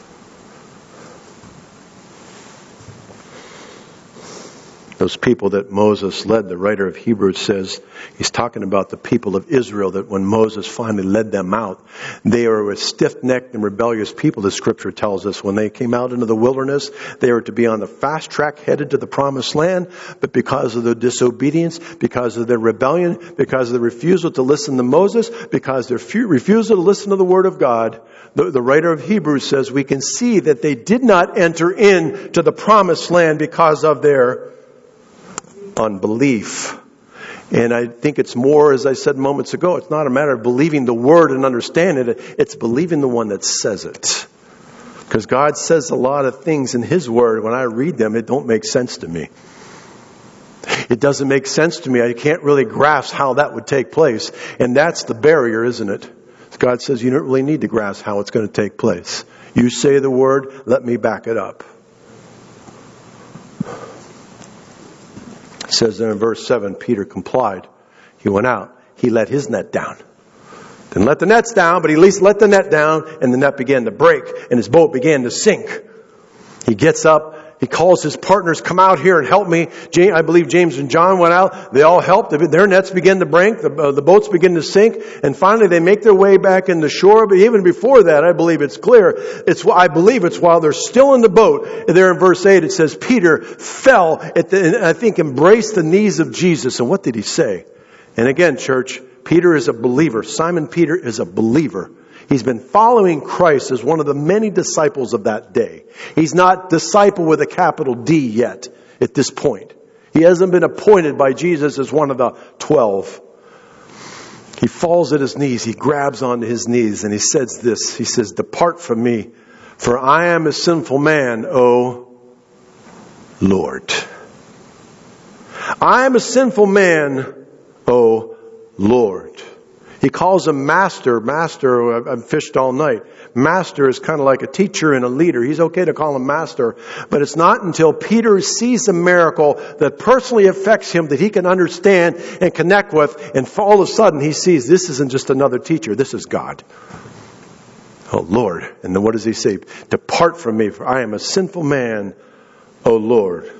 S2: Those people that Moses led, the writer of Hebrews says, he's talking about the people of Israel, that when Moses finally led them out, they were a stiff-necked and rebellious people, the scripture tells us. When they came out into the wilderness, they were to be on the fast track headed to the promised land, but because of their disobedience, because of their rebellion, because of their refusal to listen to Moses, because of their refusal to listen to the word of God, the writer of Hebrews says we can see that they did not enter into the promised land because of their unbelief. And I think it's more, as I said moments ago, it's not a matter of believing the word and understanding it. It's believing the one that says it. Because God says a lot of things in His word. When I read them, it don't make sense to me. It doesn't make sense to me. I can't really grasp how that would take place. And that's the barrier, isn't it? God says you don't really need to grasp how it's going to take place. You say the word, let me back it up. It says there in verse 7, Peter complied. He went out. He let his net down. Didn't let the nets down, but he at least let the net down, and the net began to break, and his boat began to sink. He gets up. He calls his partners, come out here and help me. I believe James and John went out. They all helped. Their nets began to break. The boats begin to sink. And finally they make their way back in the shore. But even before that, I believe it's clear. I believe it's while they're still in the boat. There in verse 8 it says, Peter fell embraced the knees of Jesus. And what did he say? And again, church, Peter is a believer. Simon Peter is a believer. He's been following Christ as one of the many disciples of that day. He's not disciple with a capital D yet at this point. He hasn't been appointed by Jesus as one of the 12. He falls at his knees. He grabs onto his knees and he says this. He says, depart from me, for I am a sinful man, O Lord. I am a sinful man, O Lord. He calls him master. Master, I've fished all night. Master is kind of like a teacher and a leader. He's okay to call him master. But it's not until Peter sees a miracle that personally affects him that he can understand and connect with. And all of a sudden he sees this isn't just another teacher. This is God. Oh Lord. And then what does he say? Depart from me, for I am a sinful man, O Lord.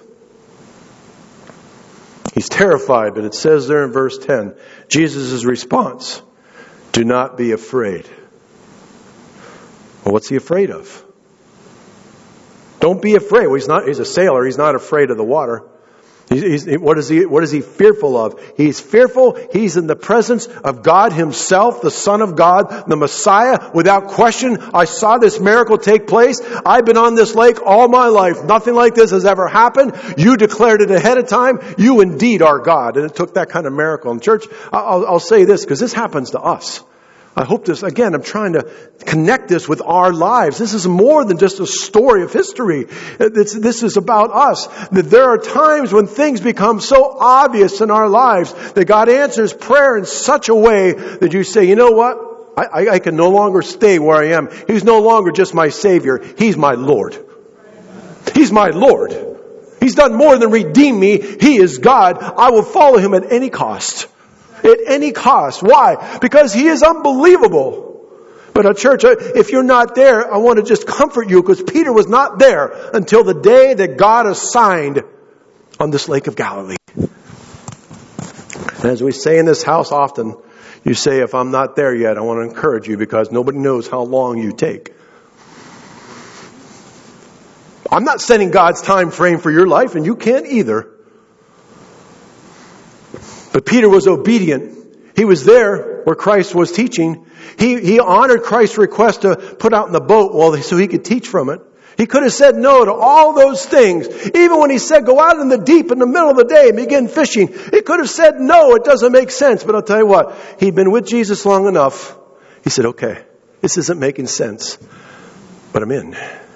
S2: He's terrified, but it says there in verse 10, Jesus' response, do not be afraid. Well, what's he afraid of? Don't be afraid. Well, he's a sailor. He's not afraid of the water. What is he fearful of? He's fearful. He's in the presence of God himself, the Son of God, the Messiah. Without question, I saw this miracle take place. I've been on this lake all my life. Nothing like this has ever happened. You declared it ahead of time. You indeed are God. And it took that kind of miracle. And church, I'll say this because this happens to us. I hope this, again, I'm trying to connect this with our lives. This is more than just a story of history. This is about us. That there are times when things become so obvious in our lives that God answers prayer in such a way that you say, you know what? I can no longer stay where I am. He's no longer just my Savior. He's my Lord. He's my Lord. He's done more than redeem me. He is God. I will follow Him at any cost. At any cost. Why? Because He is unbelievable. But church, if you're not there, I want to just comfort you because Peter was not there until the day that God assigned on this Lake of Galilee. And as we say in this house often, you say, if I'm not there yet, I want to encourage you because nobody knows how long you take. I'm not setting God's time frame for your life, and you can't either. But Peter was obedient. He was there where Christ was teaching. He honored Christ's request to put out in the boat so he could teach from it. He could have said no to all those things. Even when he said go out in the deep in the middle of the day and begin fishing. He could have said no, it doesn't make sense. But I'll tell you what, he'd been with Jesus long enough. He said, okay, this isn't making sense. But I'm in.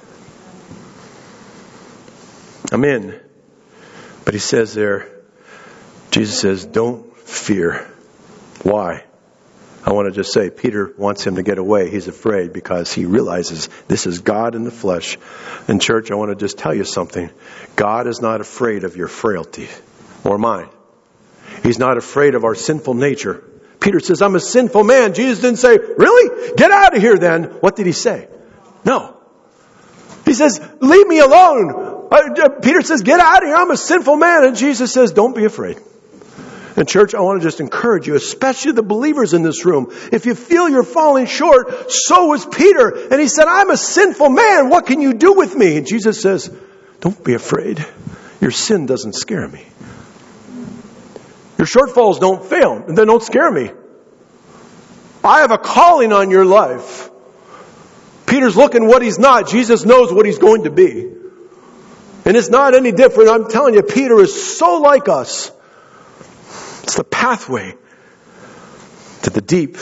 S2: I'm in. But he says there, Jesus says, don't fear. Why? I want to just say, Peter wants him to get away. He's afraid because he realizes this is God in the flesh. And church, I want to just tell you something. God is not afraid of your frailty or mine. He's not afraid of our sinful nature. Peter says, I'm a sinful man. Jesus didn't say, really? Get out of here then. What did he say? No. He says, leave me alone. Peter says, get out of here. I'm a sinful man. And Jesus says, don't be afraid. And church, I want to just encourage you, especially the believers in this room. If you feel you're falling short, so was Peter. And he said, I'm a sinful man. What can you do with me? And Jesus says, don't be afraid. Your sin doesn't scare me. Your shortfalls don't fail. They don't scare me. I have a calling on your life. Peter's looking what he's not. Jesus knows what he's going to be. And it's not any different. I'm telling you, Peter is so like us. It's the pathway to the deep.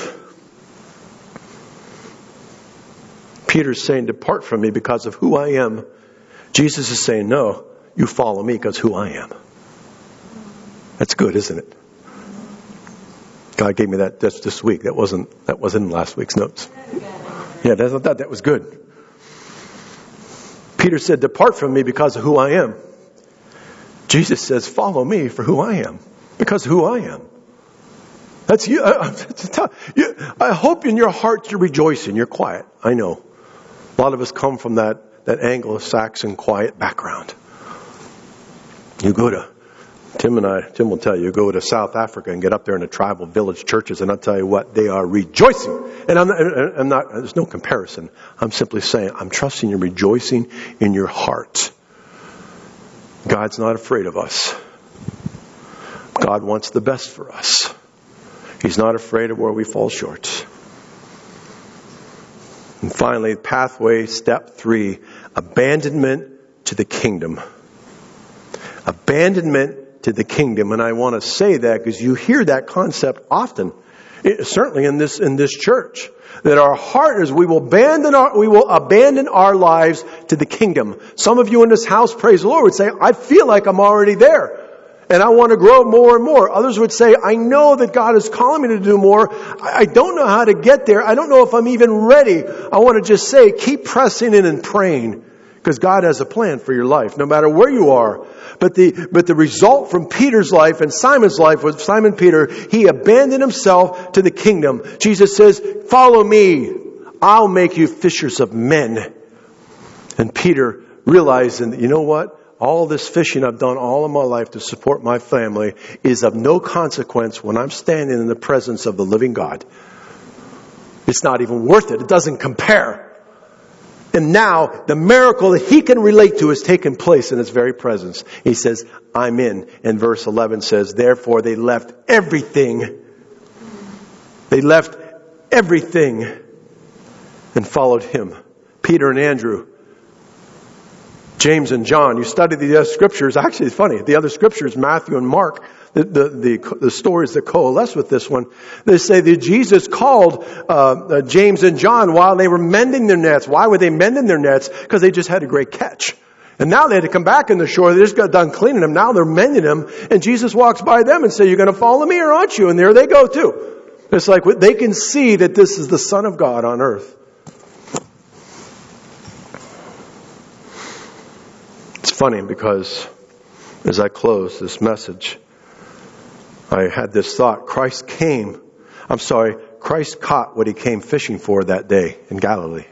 S2: Peter's saying, depart from me because of who I am. Jesus is saying, no, you follow me because who I am. That's good, isn't it? God gave me that just this week. That wasn't in last week's notes. Yeah, I thought that was good. Peter said, depart from me because of who I am. Jesus says, follow me for who I am, because of who I am. That's you. I hope in your heart you're rejoicing. You're quiet. I know. A lot of us come from that Anglo-Saxon quiet background. You go to, Tim will tell you go to South Africa and get up there in the tribal village churches, and I'll tell you what, they are rejoicing. And I'm not, there's no comparison. I'm simply saying, I'm trusting you rejoicing in your heart. God's not afraid of us. God wants the best for us. He's not afraid of where we fall short. And finally, pathway, step 3, abandonment to the kingdom. Abandonment to the kingdom. And I want to say that because you hear that concept often, certainly in this church, that our heart is we will abandon our lives to the kingdom. Some of you in this house, praise the Lord, would say, I feel like I'm already there. And I want to grow more and more. Others would say, I know that God is calling me to do more. I don't know how to get there. I don't know if I'm even ready. I want to just say, keep pressing in and praying. Because God has a plan for your life, no matter where you are. But the result from Peter's life and Simon's life was Simon Peter, he abandoned himself to the kingdom. Jesus says, follow me. I'll make you fishers of men. And Peter realized, and you know what? All this fishing I've done all of my life to support my family is of no consequence when I'm standing in the presence of the living God. It's not even worth it. It doesn't compare. And now the miracle that he can relate to has taken place in his very presence. He says, I'm in. And verse 11 says, therefore they left everything. They left everything and followed him. Peter and Andrew, James and John. You study the other scriptures. Actually, it's funny. The other scriptures, Matthew and Mark, the stories that coalesce with this one, they say that Jesus called James and John while they were mending their nets. Why were they mending their nets? Because they just had a great catch. And now they had to come back in the shore. They just got done cleaning them. Now they're mending them. And Jesus walks by them and says, you're going to follow me or aren't you? And there they go too. It's like they can see that this is the Son of God on earth. It's funny because as I close this message, I had this thought. Christ caught what he came fishing for that day in Galilee.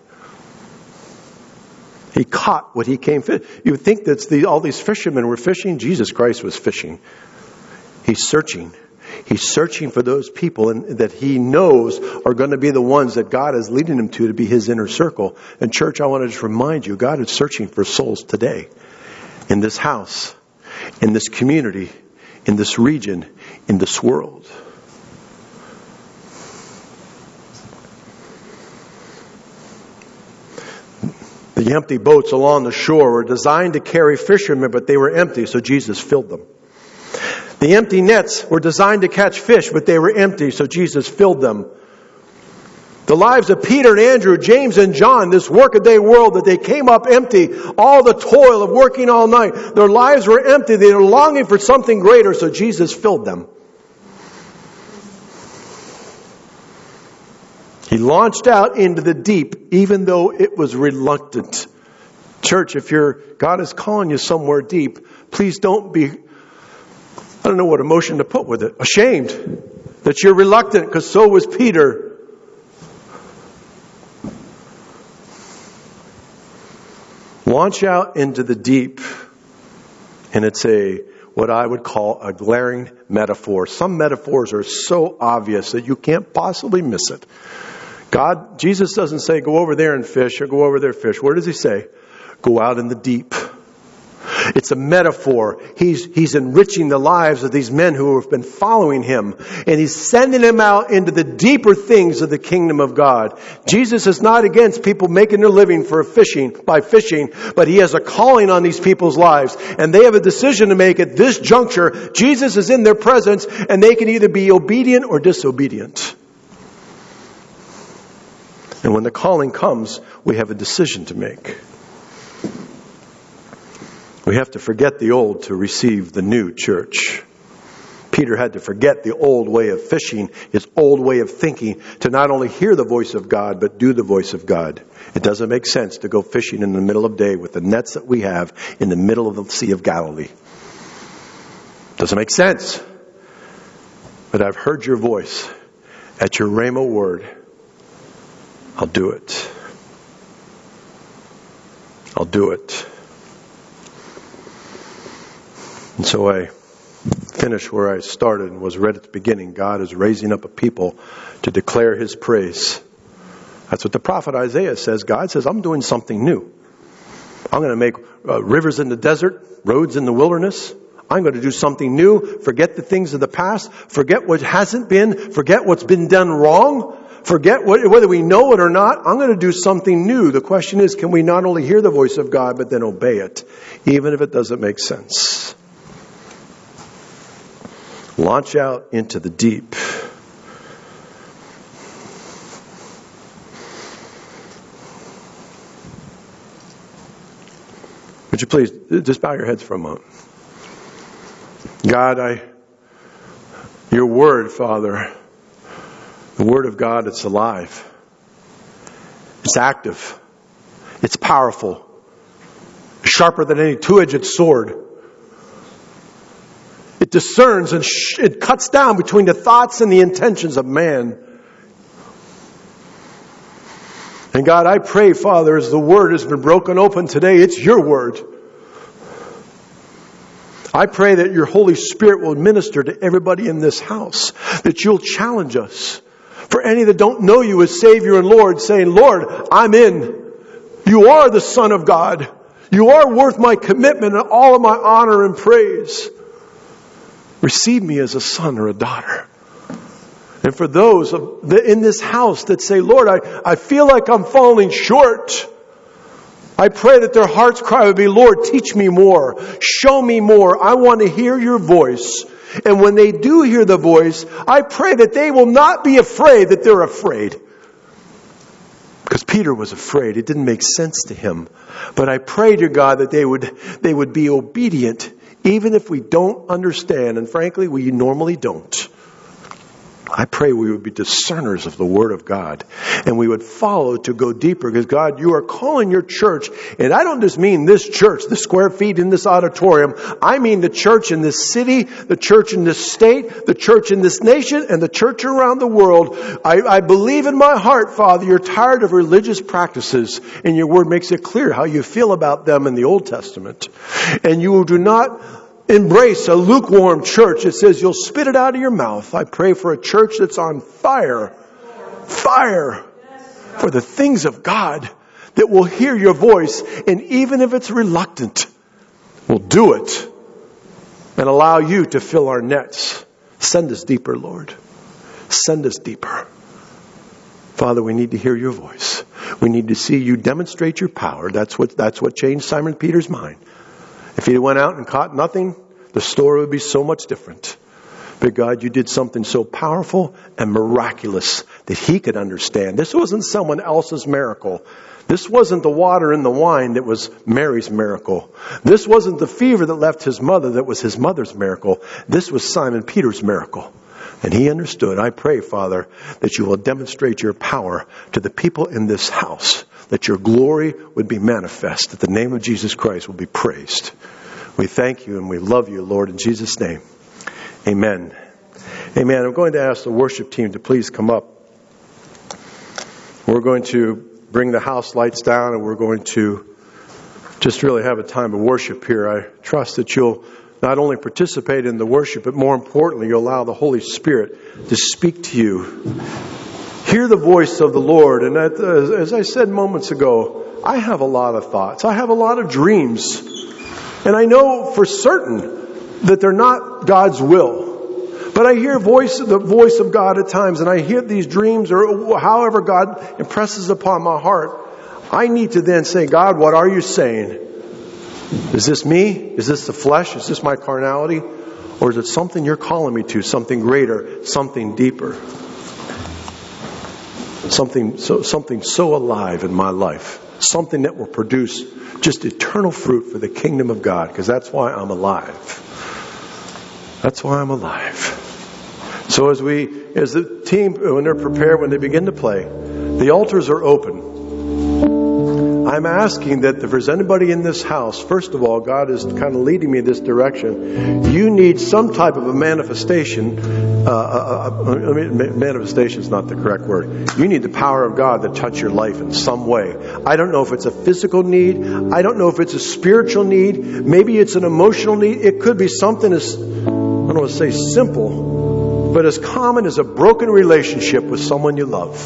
S2: He caught what he came fishing. You would think that all these fishermen were fishing. Jesus Christ was fishing. He's searching. He's searching for those people that he knows are going to be the ones that God is leading him to be his inner circle. And church, I want to just remind you, God is searching for souls today. In this house, in this community, in this region, in this world. The empty boats along the shore were designed to carry fishermen, but they were empty, so Jesus filled them. The empty nets were designed to catch fish, but they were empty, so Jesus filled them. The lives of Peter and Andrew, James and John, this workaday world that they came up empty, all the toil of working all night, their lives were empty. They were longing for something greater, so Jesus filled them. He launched out into the deep, even though it was reluctant. Church, if God is calling you somewhere deep, please don't be, I don't know what emotion to put with it, ashamed that you're reluctant, because so was Peter. Launch out into the deep. And it's what I would call a glaring metaphor. Some metaphors are so obvious that you can't possibly miss it. Jesus doesn't say go over there and fish or go over there fish. Where does he say? Go out in the deep. It's a metaphor. He's enriching the lives of these men who have been following him. And he's sending them out into the deeper things of the kingdom of God. Jesus is not against people making their living by fishing, but he has a calling on these people's lives. And they have a decision to make at this juncture. Jesus is in their presence, and they can either be obedient or disobedient. And when the calling comes, we have a decision to make. We have to forget the old to receive the new, church. Peter had to forget the old way of fishing, his old way of thinking, to not only hear the voice of God, but do the voice of God. It doesn't make sense to go fishing in the middle of day with the nets that we have in the middle of the Sea of Galilee. Doesn't make sense. But I've heard your voice. At your rhema word, I'll do it. I'll do it. And so I finished where I started and was read at the beginning. God is raising up a people to declare His praise. That's what the prophet Isaiah says. God says, I'm doing something new. I'm going to make rivers in the desert, roads in the wilderness. I'm going to do something new. Forget the things of the past. Forget what hasn't been. Forget what's been done wrong. Forget whether we know it or not. I'm going to do something new. The question is, can we not only hear the voice of God, but then obey it, even if it doesn't make sense? Launch out into the deep. Would you please just bow your heads for a moment? God, your word, Father, the word of God, it's alive. It's active. It's powerful. Sharper than any two-edged sword. It discerns and it cuts down between the thoughts and the intentions of man. And God, I pray, Father, as the word has been broken open today, it's your word. I pray that your Holy Spirit will minister to everybody in this house, that you'll challenge us. For any that don't know you as Savior and Lord, saying, Lord, I'm in. You are the Son of God. You are worth my commitment and all of my honor and praise. Receive me as a son or a daughter. And for those in this house that say, Lord, I feel like I'm falling short, I pray that their heart's cry would be, Lord, teach me more. Show me more. I want to hear your voice. And when they do hear the voice, I pray that they will not be afraid that they're afraid. Because Peter was afraid. It didn't make sense to him. But I pray to God that they would be obedient, even if we don't understand. And frankly, we normally don't. I pray we would be discerners of the Word of God. And we would follow to go deeper. Because God, you are calling your church. And I don't just mean this church, the square feet in this auditorium. I mean the church in this city, the church in this state, the church in this nation, and the church around the world. I believe in my heart, Father, you're tired of religious practices. And your Word makes it clear how you feel about them in the Old Testament. And you do not embrace a lukewarm church. It says you'll spit it out of your mouth. I pray for a church that's on fire for the things of God, that will hear your voice, and even if it's reluctant, we'll do it and allow you to fill our nets. Send us deeper, Lord. Send us deeper. Father, we need to hear your voice. We need to see you demonstrate your power. That's what changed Simon Peter's mind. If he went out and caught nothing, the story would be so much different. But God, you did something so powerful and miraculous that he could understand. This wasn't someone else's miracle. This wasn't the water in the wine that was Mary's miracle. This wasn't the fever that left his mother that was his mother's miracle. This was Simon Peter's miracle. And he understood. I pray, Father, that you will demonstrate your power to the people in this house, that your glory would be manifest, that the name of Jesus Christ will be praised. We thank you and we love you, Lord, in Jesus' name. Amen. Amen. I'm going to ask the worship team to please come up. We're going to bring the house lights down and we're going to just really have a time of worship here. I trust that you'll not only participate in the worship, but more importantly, you'll allow the Holy Spirit to speak to you. Hear the voice of the Lord. And as I said moments ago, I have a lot of thoughts. I have a lot of dreams. And I know for certain that they're not God's will. But I hear the voice of God at times, and I hear these dreams, or however God impresses upon my heart. I need to then say, God, what are you saying? Is this me? Is this the flesh? Is this my carnality? Or is it something you're calling me to? Something greater, something deeper. Something so alive in my life. Something that will produce just eternal fruit for the kingdom of God. Because that's why I'm alive. That's why I'm alive. So as the team, when they're prepared, when they begin to play, the altars are open. I'm asking that if there's anybody in this house, first of all, God is kind of leading me in this direction. You need some type of a manifestation. Manifestation is not the correct word. You need the power of God to touch your life in some way. I don't know if it's a physical need. I don't know if it's a spiritual need. Maybe it's an emotional need. It could be something as, I don't want to say simple, but as common as a broken relationship with someone you love.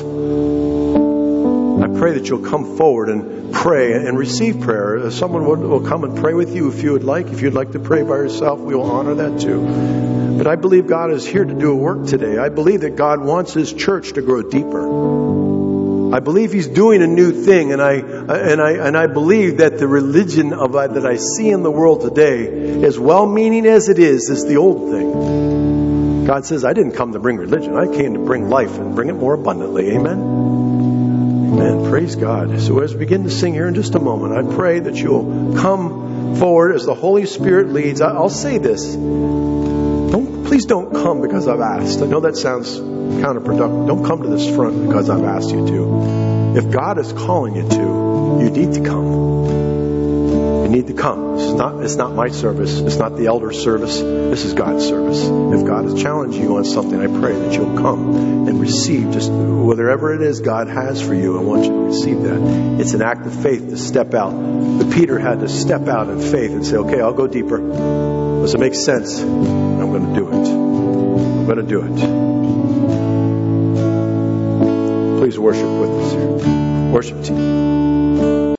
S2: I pray that you'll come forward and pray and receive prayer. Someone will come and pray with you if you would like. If you'd like to pray by yourself, we will honor that too. But I believe God is here to do a work today. I believe that God wants His church to grow deeper. I believe He's doing a new thing, and I believe that the religion that I see in the world today, as well-meaning as it is the old thing. God says, I didn't come to bring religion. I came to bring life and bring it more abundantly. Amen? Amen. Praise God. So as we begin to sing here in just a moment, I pray that you'll come forward as the Holy Spirit leads. I'll say this. Please don't come because I've asked. I know that sounds counterproductive. Don't come to this front because I've asked you to. If God is calling you to, you need to come. You need to come. It's not my service. It's not the elder's service. This is God's service. If God has challenged you on something, I pray that you'll come and receive just whatever it is God has for you. I want you to receive that. It's an act of faith to step out. But Peter had to step out in faith and say, okay, I'll go deeper. Does it make sense? I'm going to do it. I'm going to do it. Please worship with us here. Worship team.